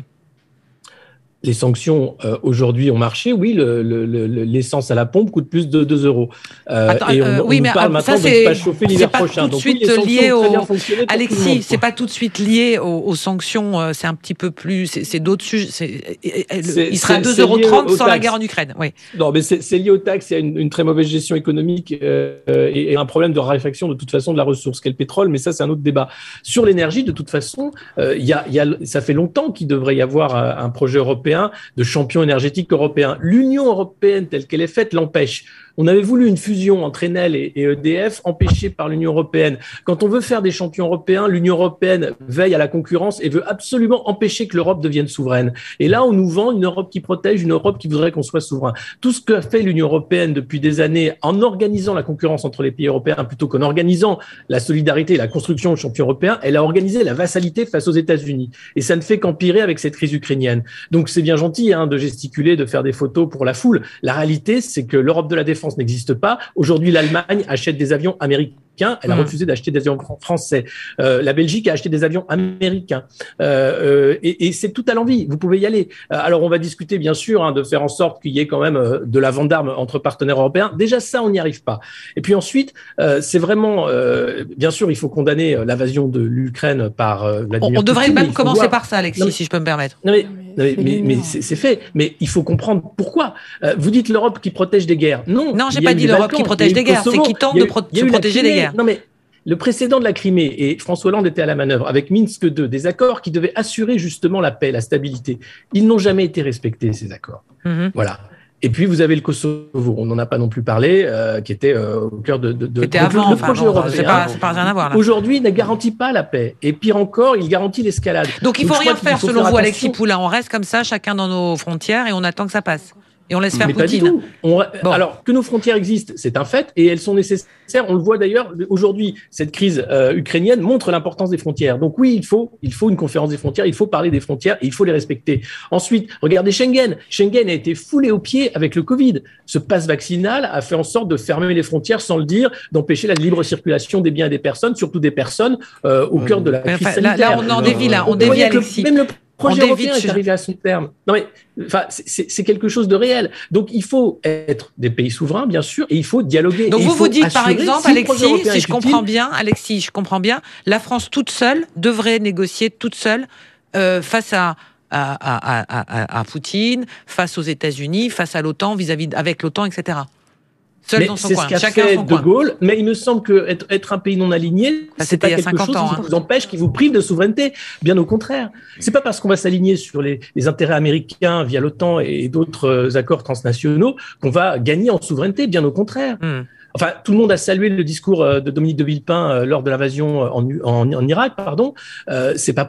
Les sanctions euh, aujourd'hui ont marché. Oui, le, le, le, l'essence à la pompe coûte plus de deux euros. Euh, Attends, et on, euh, on oui, nous mais parle maintenant ça, de ne pas chauffer l'hiver prochain. Tout de Donc, suite oui, lié au... Alexis, c'est pas tout de suite lié aux, aux sanctions. Euh, c'est un petit peu plus. C'est, c'est d'autres sujets. C'est, c'est, il sera à deux euros trente sans la guerre en Ukraine. Oui. Non, mais c'est, c'est lié aux taxes. Il y a une, une très mauvaise gestion économique euh, et, et un problème de raréfaction de toute façon de la ressource qu'est le pétrole. Mais ça, c'est un autre débat. Sur l'énergie, de toute façon, euh, il y a, il y a, ça fait longtemps qu'il devrait y avoir un projet européen de champion énergétique européen. L'Union européenne telle qu'elle est faite l'empêche. On avait voulu une fusion entre Enel et E D F empêchée par l'Union européenne. Quand on veut faire des champions européens, l'Union européenne veille à la concurrence et veut absolument empêcher que l'Europe devienne souveraine. Et là, on nous vend une Europe qui protège, une Europe qui voudrait qu'on soit souverain. Tout ce qu'a fait l'Union européenne depuis des années en organisant la concurrence entre les pays européens plutôt qu'en organisant la solidarité et la construction de champions européens, elle a organisé la vassalité face aux États-Unis. Et ça ne fait qu'empirer avec cette crise ukrainienne. Donc c'est bien gentil hein, de gesticuler, de faire des photos pour la foule. La réalité, c'est que l'Europe de la défense n'existe pas. Aujourd'hui, l'Allemagne achète des avions américains. Elle a mmh. refusé d'acheter des avions français. Euh, la Belgique a acheté des avions américains. Euh, euh, et, et c'est tout à l'envie. Vous pouvez y aller. Euh, alors, on va discuter, bien sûr, hein, de faire en sorte qu'il y ait quand même euh, de la vente d'armes entre partenaires européens. Déjà, ça, on n'y arrive pas. Et puis ensuite, euh, c'est vraiment... Euh, bien sûr, il faut condamner l'invasion de l'Ukraine par euh, Vladimir On, on devrait Poutine, même commencer voir... par ça, Alexis, non, mais... si je peux me permettre. Non, mais... Non, mais, mais, mais c'est, c'est fait. Mais il faut comprendre pourquoi. Euh, vous dites l'Europe qui protège des guerres. Non. Non, j'ai pas dit l'Europe Balkans, qui protège des guerres. C'est qui tente de pro- se protéger des guerres. Non, mais le précédent de la Crimée, et François Hollande était à la manœuvre, avec Minsk deux, des accords qui devaient assurer justement la paix, la stabilité. Ils n'ont jamais été respectés, ces accords. Mm-hmm. Voilà. Et puis, vous avez le Kosovo, on n'en a pas non plus parlé, euh, qui était euh, au cœur de... de, de C'était avant, le projet enfin, européen. C'est pas, c'est pas rien à voir, là. Aujourd'hui, il ne garantit pas la paix. Et pire encore, il garantit l'escalade. Donc, il ne faut rien faire, selon vous, attention. Alexis Poulain. On reste comme ça, chacun dans nos frontières, et on attend que ça passe. Et on laisse faire Mais Poutine. Pas du tout. On... Bon. Alors, que nos frontières existent, c'est un fait, et elles sont nécessaires. On le voit d'ailleurs, aujourd'hui, cette crise euh, ukrainienne montre l'importance des frontières. Donc oui, il faut, il faut une conférence des frontières, il faut parler des frontières, et il faut les respecter. Ensuite, regardez Schengen. Schengen a été foulé aux pieds avec le Covid. Ce passe vaccinal a fait en sorte de fermer les frontières sans le dire, d'empêcher la libre circulation des biens et des personnes, surtout des personnes euh, au cœur de la crise enfin, sanitaire. Là, là, on en dévie, là, on dévie, Alexis. Même le Le projet européen est arrivé à son terme. Non mais, enfin, c'est, c'est quelque chose de réel. Donc, il faut être des pays souverains, bien sûr, et il faut dialoguer. Donc, et vous vous dites, par exemple, si Alexis, si je comprends utile, bien, Alexis, je comprends bien, la France toute seule devrait négocier toute seule euh, face à à, à, à, à Poutine, face aux États-Unis, face à l'OTAN, vis-à-vis avec l'OTAN, et cetera. Seul mais dans son c'est coin, ce qu'a chacun fait son De coin. Gaulle, mais il me semble que être, être un pays non aligné, ça, c'est pas quelque chose ans, qui hein. vous empêche, qui vous prive de souveraineté. Bien au contraire. C'est pas parce qu'on va s'aligner sur les, les intérêts américains via l'OTAN et d'autres accords transnationaux qu'on va gagner en souveraineté. Bien au contraire. Mm. Enfin, tout le monde a salué le discours de Dominique de Villepin lors de l'invasion en, en, en Irak, pardon. Euh, c'est pas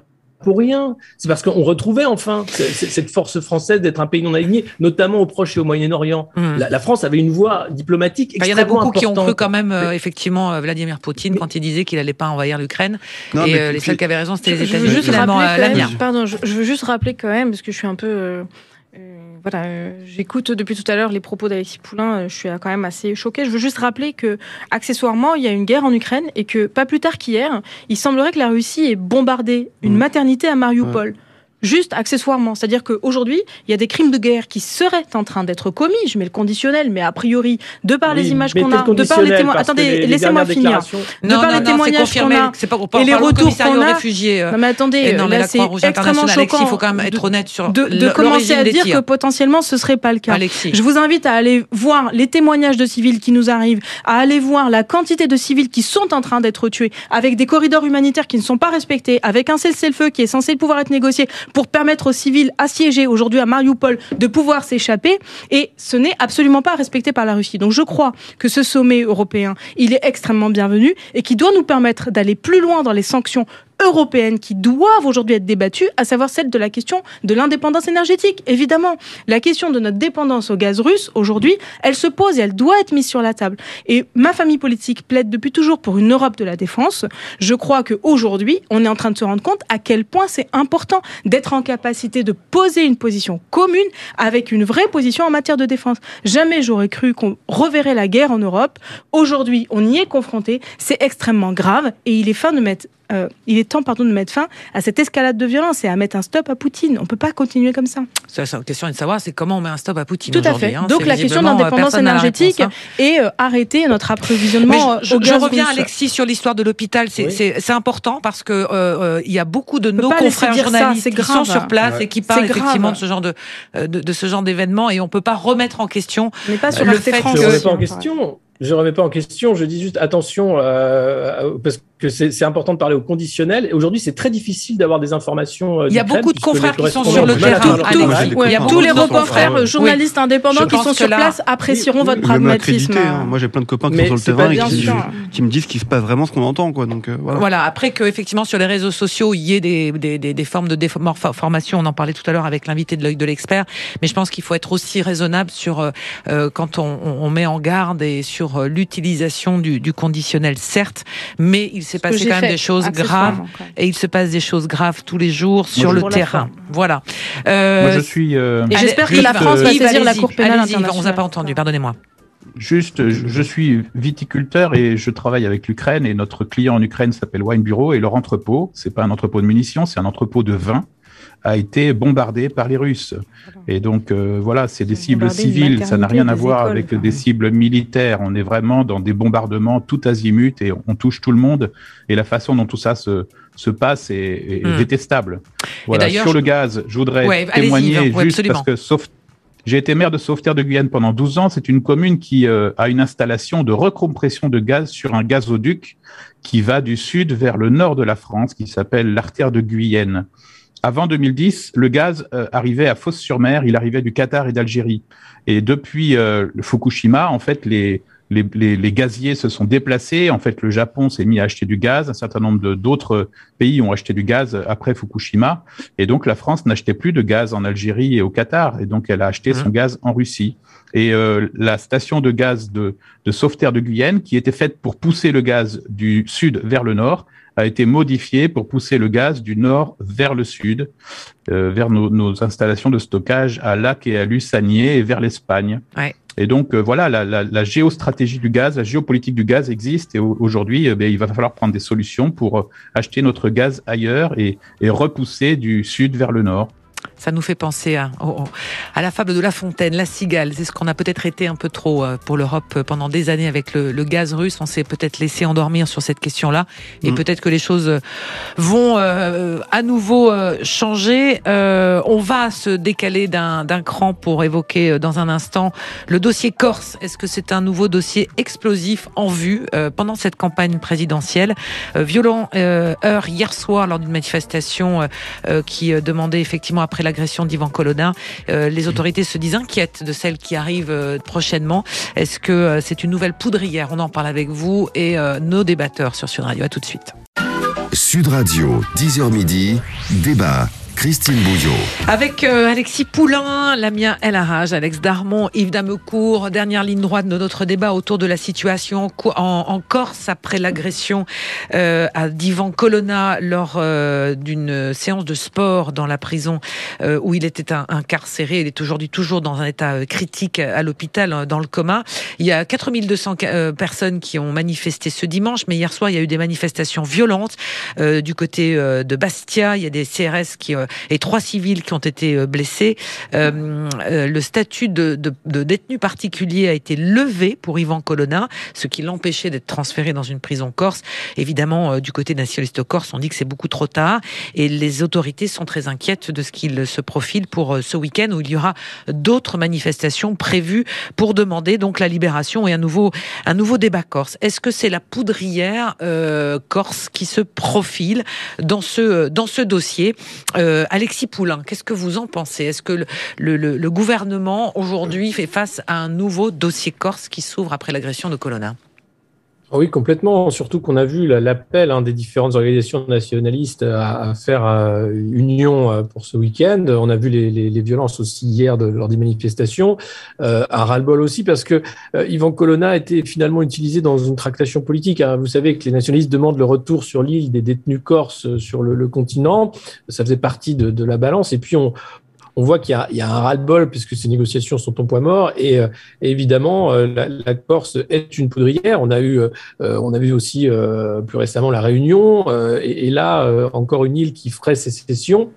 pour rien. C'est parce qu'on retrouvait enfin cette force française d'être un pays non aligné, notamment au Proche et au Moyen-Orient. Mmh. La, la France avait une voix diplomatique extrêmement importante. Il y en a beaucoup importante. Qui ont cru quand même, euh, effectivement, euh, Vladimir Poutine mais, quand il disait qu'il n'allait pas envahir l'Ukraine. Non, et euh, les seuls qui avaient raison, c'était les États-Unis. Je veux juste rappeler, même, pardon, je, je veux juste rappeler quand même, parce que je suis un peu... Euh, euh, voilà, euh, j'écoute depuis tout à l'heure les propos d'Alexis Poulain, euh, je suis quand même assez choquée. Je veux juste rappeler que, accessoirement, il y a une guerre en Ukraine et que, pas plus tard qu'hier, il semblerait que la Russie ait bombardé une mmh. maternité à Mariupol. Ouais. Juste accessoirement, c'est-à-dire qu'aujourd'hui, il y a des crimes de guerre qui seraient en train d'être commis, je mets le conditionnel, mais a priori, de par oui, les images qu'on a, de par les témoignages... Attendez, les, laissez-moi les finir. De non, par non, les témoignages qu'on a c'est pas, on et les retours qu'on a... Réfugiés, euh... Non mais attendez, et non, mais là c'est extrêmement choquant. Il faut quand même être honnête sur de, de commencer à dire que potentiellement ce serait pas le cas. Alexis. Je vous invite à aller voir les témoignages de civils qui nous arrivent, à aller voir la quantité de civils qui sont en train d'être tués, avec des corridors humanitaires qui ne sont pas respectés, avec un cessez-le-feu qui est censé pouvoir être négocié pour permettre aux civils assiégés aujourd'hui à Mariupol de pouvoir s'échapper, et ce n'est absolument pas respecté par la Russie. Donc je crois que ce sommet européen, il est extrêmement bienvenu et qui doit nous permettre d'aller plus loin dans les sanctions européennes qui doivent aujourd'hui être débattues, à savoir celle de la question de l'indépendance énergétique. Évidemment, la question de notre dépendance au gaz russe, aujourd'hui, elle se pose et elle doit être mise sur la table. Et ma famille politique plaide depuis toujours pour une Europe de la défense. Je crois qu'aujourd'hui, on est en train de se rendre compte à quel point c'est important d'être en capacité de poser une position commune avec une vraie position en matière de défense. Jamais j'aurais cru qu'on reverrait la guerre en Europe. Aujourd'hui, on y est confronté. C'est extrêmement grave et il est fin de mettre Euh, il est temps pardon, de mettre fin à cette escalade de violence et à mettre un stop à Poutine. On ne peut pas continuer comme ça. Ça, la question est de savoir c'est comment on met un stop à Poutine. Tout à fait. Hein. Donc la question de l'indépendance énergétique réponse, hein. et euh, arrêter notre approvisionnement je, au je, gaz je reviens russe. Alexis sur l'histoire de l'hôpital. C'est, oui. c'est, c'est important parce que euh, euh, il y a beaucoup de nos confrères journalistes ça, qui grave, sont sur place ouais. et qui parlent effectivement de ce genre de, de, de ce genre d'événements et on ne peut pas remettre en question mais pas sur le fait que... Je ne remets pas en question. Je ne remets pas en question, je dis juste attention, euh, parce que c'est, c'est important de parler au conditionnel. Et aujourd'hui, c'est très difficile d'avoir des informations. Euh, il y a beaucoup de confrères qui sont sur le terrain. Tous les reporters, journalistes indépendants qui sont sur place apprécieront votre pragmatisme. Moi, j'ai plein de copains qui sont sur le terrain et qui me disent qu'il se passe vraiment ce qu'on entend. Quoi. Donc, voilà. voilà, après que effectivement sur les réseaux sociaux, il y ait des, des, des, des formes de déformation, on en parlait tout à l'heure avec l'invité de l'œil de l'expert, mais je pense qu'il faut être aussi raisonnable sur euh, quand on, on met en garde et sur l'utilisation du, du conditionnel, certes, mais il s'est passé quand même des choses graves et il se passe des choses graves tous les jours sur le terrain. Voilà. Euh, Moi, je suis. Euh, et j'espère que la France va saisir la Cour pénale internationale. On vous a pas entendu. Pardonnez-moi. Juste, je, je suis viticulteur et je travaille avec l'Ukraine et notre client en Ukraine s'appelle Wine Bureau et leur entrepôt, c'est pas un entrepôt de munitions, c'est un entrepôt de vin, a été bombardé par les Russes. Et donc, euh, voilà, c'est des cibles civiles, ça n'a rien à voir écoles, avec enfin. des cibles militaires. On est vraiment dans des bombardements tout azimut et on touche tout le monde. Et la façon dont tout ça se, se passe est, est mmh. détestable. Voilà. Sur le gaz, je voudrais ouais, témoigner ouais, juste absolument. parce que, sauf j'ai été maire de Sauveterre de Guyane pendant douze ans. C'est une commune qui euh, a une installation de recompression de gaz sur un gazoduc qui va du sud vers le nord de la France, qui s'appelle l'artère de Guyenne. Avant deux mille dix, le gaz euh, arrivait à Fos-sur-Mer, il arrivait du Qatar et d'Algérie. Et depuis euh, le Fukushima, en fait, les, les, les, les gaziers se sont déplacés. En fait, le Japon s'est mis à acheter du gaz. Un certain nombre de, d'autres pays ont acheté du gaz après Fukushima. Et donc, la France n'achetait plus de gaz en Algérie et au Qatar. Et donc, elle a acheté mmh. son gaz en Russie. Et euh, la station de gaz de, de Sauveterre de Guyenne, qui était faite pour pousser le gaz du sud vers le nord, a été modifié pour pousser le gaz du nord vers le sud, euh, vers nos, nos installations de stockage à Lac et à Lussagné et vers l'Espagne. Ouais. Et donc, euh, voilà, la, la, la géostratégie du gaz, la géopolitique du gaz existe et au, aujourd'hui, euh, ben, il va falloir prendre des solutions pour euh, acheter notre gaz ailleurs et, et repousser du sud vers le nord. Ça nous fait penser à, à la fable de La Fontaine, la cigale. C'est ce qu'on a peut-être été un peu trop pour l'Europe pendant des années avec le, le gaz russe. On s'est peut-être laissé endormir sur cette question-là. Et mmh. peut-être que les choses vont euh, à nouveau euh, changer. Euh, on va se décaler d'un, d'un cran pour évoquer dans un instant le dossier Corse. Est-ce que c'est un nouveau dossier explosif en vue euh, pendant cette campagne présidentielle? euh, Violent euh, heure hier soir lors d'une manifestation euh, euh, qui euh, demandait effectivement après l'agression d'Ivan Colonna. Euh, les autorités se disent inquiètes de celle qui arrive euh, prochainement. Est-ce que euh, c'est une nouvelle poudrière? On en parle avec vous et euh, nos débatteurs sur Sud Radio. À tout de suite. Sud Radio, dix heures midi, débat. Christine Bouillot. Avec euh, Alexis Poulain, Lamia El Harraj, Alex Darmon, Yves Damecourt, dernière ligne droite de notre débat autour de la situation en, en Corse après l'agression euh, à d'Ivan Colonna lors euh, d'une séance de sport dans la prison euh, où il était un, incarcéré. Il est aujourd'hui toujours dans un état critique à l'hôpital, dans le coma. Il y a quatre mille deux cents euh, personnes qui ont manifesté ce dimanche, mais hier soir, il y a eu des manifestations violentes euh, du côté euh, de Bastia. Il y a des C R S qui... Euh, et trois civils qui ont été blessés. Euh, euh, le statut de, de, de détenu particulier a été levé pour Ivan Colonna, ce qui l'empêchait d'être transféré dans une prison corse. Évidemment, euh, du côté nationaliste corse, on dit que c'est beaucoup trop tard et les autorités sont très inquiètes de ce qu'il se profile pour euh, ce week-end où il y aura d'autres manifestations prévues pour demander donc la libération et un nouveau, un nouveau débat corse. Est-ce que c'est la poudrière euh, corse qui se profile dans ce, dans ce dossier euh, Alexis Poulain, qu'est-ce que vous en pensez? Est-ce que le, le, le gouvernement aujourd'hui fait face à un nouveau dossier corse qui s'ouvre après l'agression de Colonna? Oui, complètement. Surtout qu'on a vu l'appel hein, des différentes organisations nationalistes à, à faire euh, union pour ce week-end. On a vu les, les, les violences aussi hier de, lors des manifestations. Euh, un ras-le-bol aussi parce que euh, Ivan Colonna a été finalement utilisé dans une tractation politique. Hein. Vous savez que les nationalistes demandent le retour sur l'île des détenus corses sur le, le continent. Ça faisait partie de, de la balance. Et puis on On voit qu'il y a, il y a un ras-le-bol puisque ces négociations sont au point mort et, euh, et évidemment euh, la, la Corse est une poudrière. On a eu, euh, on a vu aussi euh, plus récemment la Réunion euh, et, et là euh, encore une île qui ferait sécession.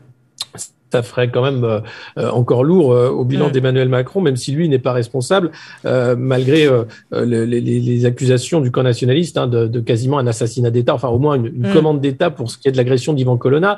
Ça ferait quand même euh, encore lourd euh, au bilan mmh. d'Emmanuel Macron, même si lui n'est pas responsable, euh, malgré euh, les, les, les accusations du camp nationaliste hein, de, de quasiment un assassinat d'État, enfin au moins une, une mmh. commande d'État pour ce qui est de l'agression d'Ivan Colonna.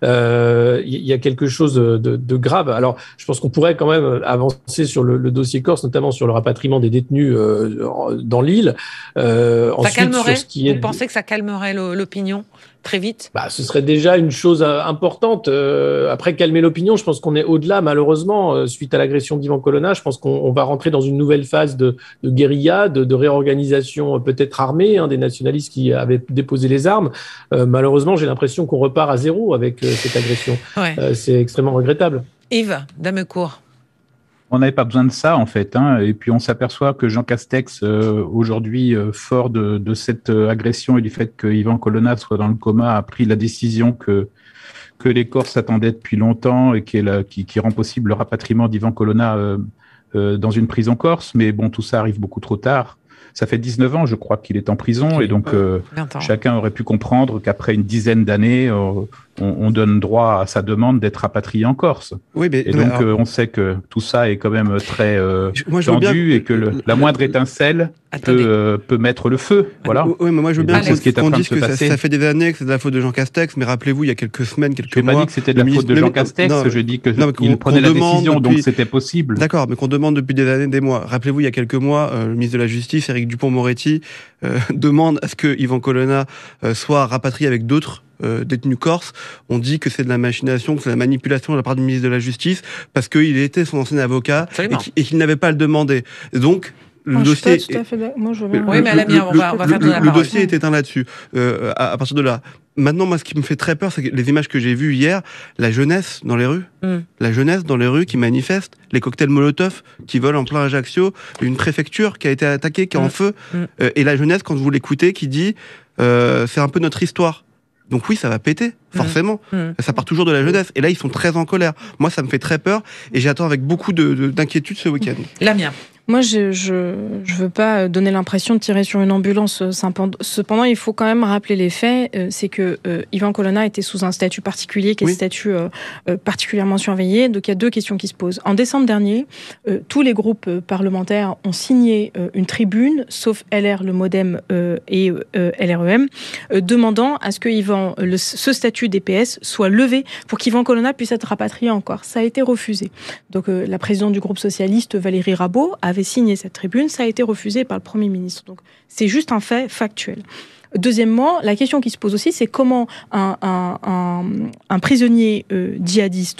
Euh, il y a quelque chose de, de grave. Alors, je pense qu'on pourrait quand même avancer sur le, le dossier corse, notamment sur le rapatriement des détenus euh, dans l'île. Euh, ça ensuite, calmerait sur ce qui est... Vous pensez que ça calmerait l'opinion très vite? Bah, ce serait déjà une chose importante. Euh, après, calmer l'opinion, je pense qu'on est au-delà, malheureusement, euh, suite à l'agression d'Ivan Colonna. Je pense qu'on va rentrer dans une nouvelle phase de, de guérilla, de, de réorganisation euh, peut-être armée, hein, des nationalistes qui avaient déposé les armes. Euh, malheureusement, j'ai l'impression qu'on repart à zéro avec euh, cette agression. Ouais. Euh, c'est extrêmement regrettable. Yves Damecourt. On n'avait pas besoin de ça, en fait. Hein. Et puis, on s'aperçoit que Jean Castex, euh, aujourd'hui, euh, fort de, de cette euh, agression et du fait que Ivan Colonna soit dans le coma, a pris la décision que, que les Corses attendaient depuis longtemps et qui, est la, qui, qui rend possible le rapatriement d'Ivan Colonna euh, euh, dans une prison corse. Mais bon, tout ça arrive beaucoup trop tard. Ça fait dix-neuf ans, je crois, qu'il est en prison. Et donc, euh, chacun aurait pu comprendre qu'après une dizaine d'années, euh, on, on donne droit à sa demande d'être rapatrié en Corse. Oui, mais, et donc, alors... euh, on sait que tout ça est quand même très euh, moi, je tendu bien... et que le, la moindre étincelle peut, euh, peut mettre le feu. Voilà. Oui, mais moi, je veux bien qu'on dise que ça, ça fait des années que c'est de la faute de Jean Castex, mais rappelez-vous, il y a quelques semaines, quelques mois... Je n'ai pas dit que c'était de la faute de Jean Castex, je dis qu'il prenait la décision, donc c'était possible. D'accord, mais qu'on demande depuis des années, des mois. Rappelez-vous, il y a quelques mois, le ministre de la Justice, Éric Dupond-Moretti, euh, demande à ce que Ivan Colonna euh, soit rapatrié avec d'autres euh, détenus corses. On dit que c'est de la machination, que c'est de la manipulation de la part du ministre de la Justice, parce qu'il était son ancien avocat et qu'il n'avait pas à le demander. Donc, le Moi, dossier, je suis pas tout à fait d'accord. Moi, je veux bien. Le, oui, mais à la mienne, on va, on va le, faire de la le dossier est éteint là-dessus. Euh, à, à partir de là. Maintenant, moi, ce qui me fait très peur, c'est que les images que j'ai vues hier, la jeunesse dans les rues, mm. la jeunesse dans les rues qui manifeste, les cocktails Molotov qui volent en plein Ajaccio, une préfecture qui a été attaquée, qui est mm. en feu, mm. euh, et la jeunesse, quand vous l'écoutez, qui dit euh, c'est un peu notre histoire. Donc oui, ça va péter, forcément. Mmh. Mmh. Ça part toujours de la jeunesse. Et là, ils sont très en colère. Moi, ça me fait très peur. Et j'attends avec beaucoup de, de, d'inquiétude ce week-end. Lamia. Moi, je je je veux pas donner l'impression de tirer sur une ambulance. Cependant, il faut quand même rappeler les faits. C'est que euh, Ivan Colonna était sous un statut particulier, qui est oui. un statut euh, particulièrement surveillé. Donc, il y a deux questions qui se posent. En décembre dernier, euh, tous les groupes parlementaires ont signé euh, une tribune, sauf L R, le MoDem euh, et euh, L R E M, euh, demandant à ce que Ivan, le, ce statut D P S soit levé pour qu'Ivan Colonna puisse être rapatrié en Corse. Ça a été refusé. Donc, euh, la présidente du groupe socialiste, Valérie Rabault, avait signé cette tribune, ça a été refusé par le Premier ministre. Donc, c'est juste un fait factuel. Deuxièmement, la question qui se pose aussi, c'est comment un, un, un, un prisonnier euh, djihadiste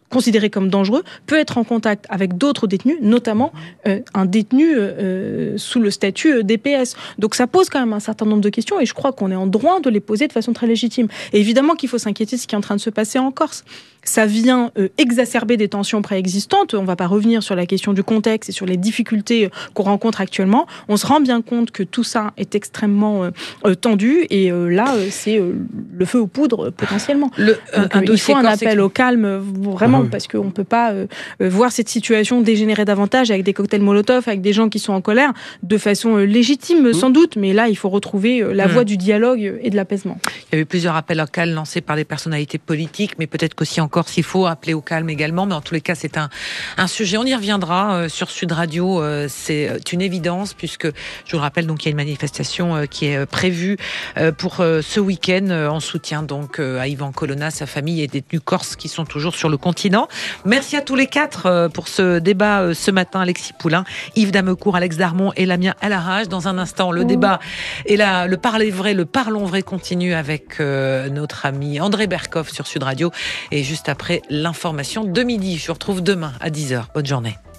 considéré comme dangereux peut être en contact avec d'autres détenus, notamment euh, un détenu euh, sous le statut D P S. Donc ça pose quand même un certain nombre de questions et je crois qu'on est en droit de les poser de façon très légitime. Et évidemment qu'il faut s'inquiéter de ce qui est en train de se passer en Corse. Ça vient euh, exacerber des tensions préexistantes. On ne va pas revenir sur la question du contexte et sur les difficultés qu'on rencontre actuellement. On se rend bien compte que tout ça est extrêmement euh, euh, tendu et euh, là, euh, c'est euh, le feu aux poudres potentiellement. Le, Donc, un, un il faut un appel au calme, vraiment, ah oui. parce qu'on ne peut pas euh, voir cette situation dégénérer davantage avec des cocktails Molotov, avec des gens qui sont en colère, de façon euh, légitime, mmh. sans doute, mais là, il faut retrouver euh, la mmh. voie du dialogue et de l'apaisement. Il y a eu plusieurs appels au calme lancés par des personnalités politiques, mais peut-être qu'aussi encore s'il faut appeler au calme également, mais en tous les cas c'est un, un sujet, on y reviendra euh, sur Sud Radio, euh, c'est une évidence puisque je vous le rappelle donc il y a une manifestation euh, qui est prévue euh, pour euh, ce week-end euh, en soutien donc euh, à Yvan Colonna, sa famille et détenus corses qui sont toujours sur le continent. Merci à tous les quatre euh, pour ce débat euh, ce matin, Alexis Poulain, Yves Damecourt, Alex Darmon et Lamien Alarage. Dans un instant le mmh. débat et la, le parler vrai, le parlons vrai continue avec euh, notre ami André Berkoff sur Sud Radio et juste après l'information de midi. Je vous retrouve demain à dix heures. Bonne journée.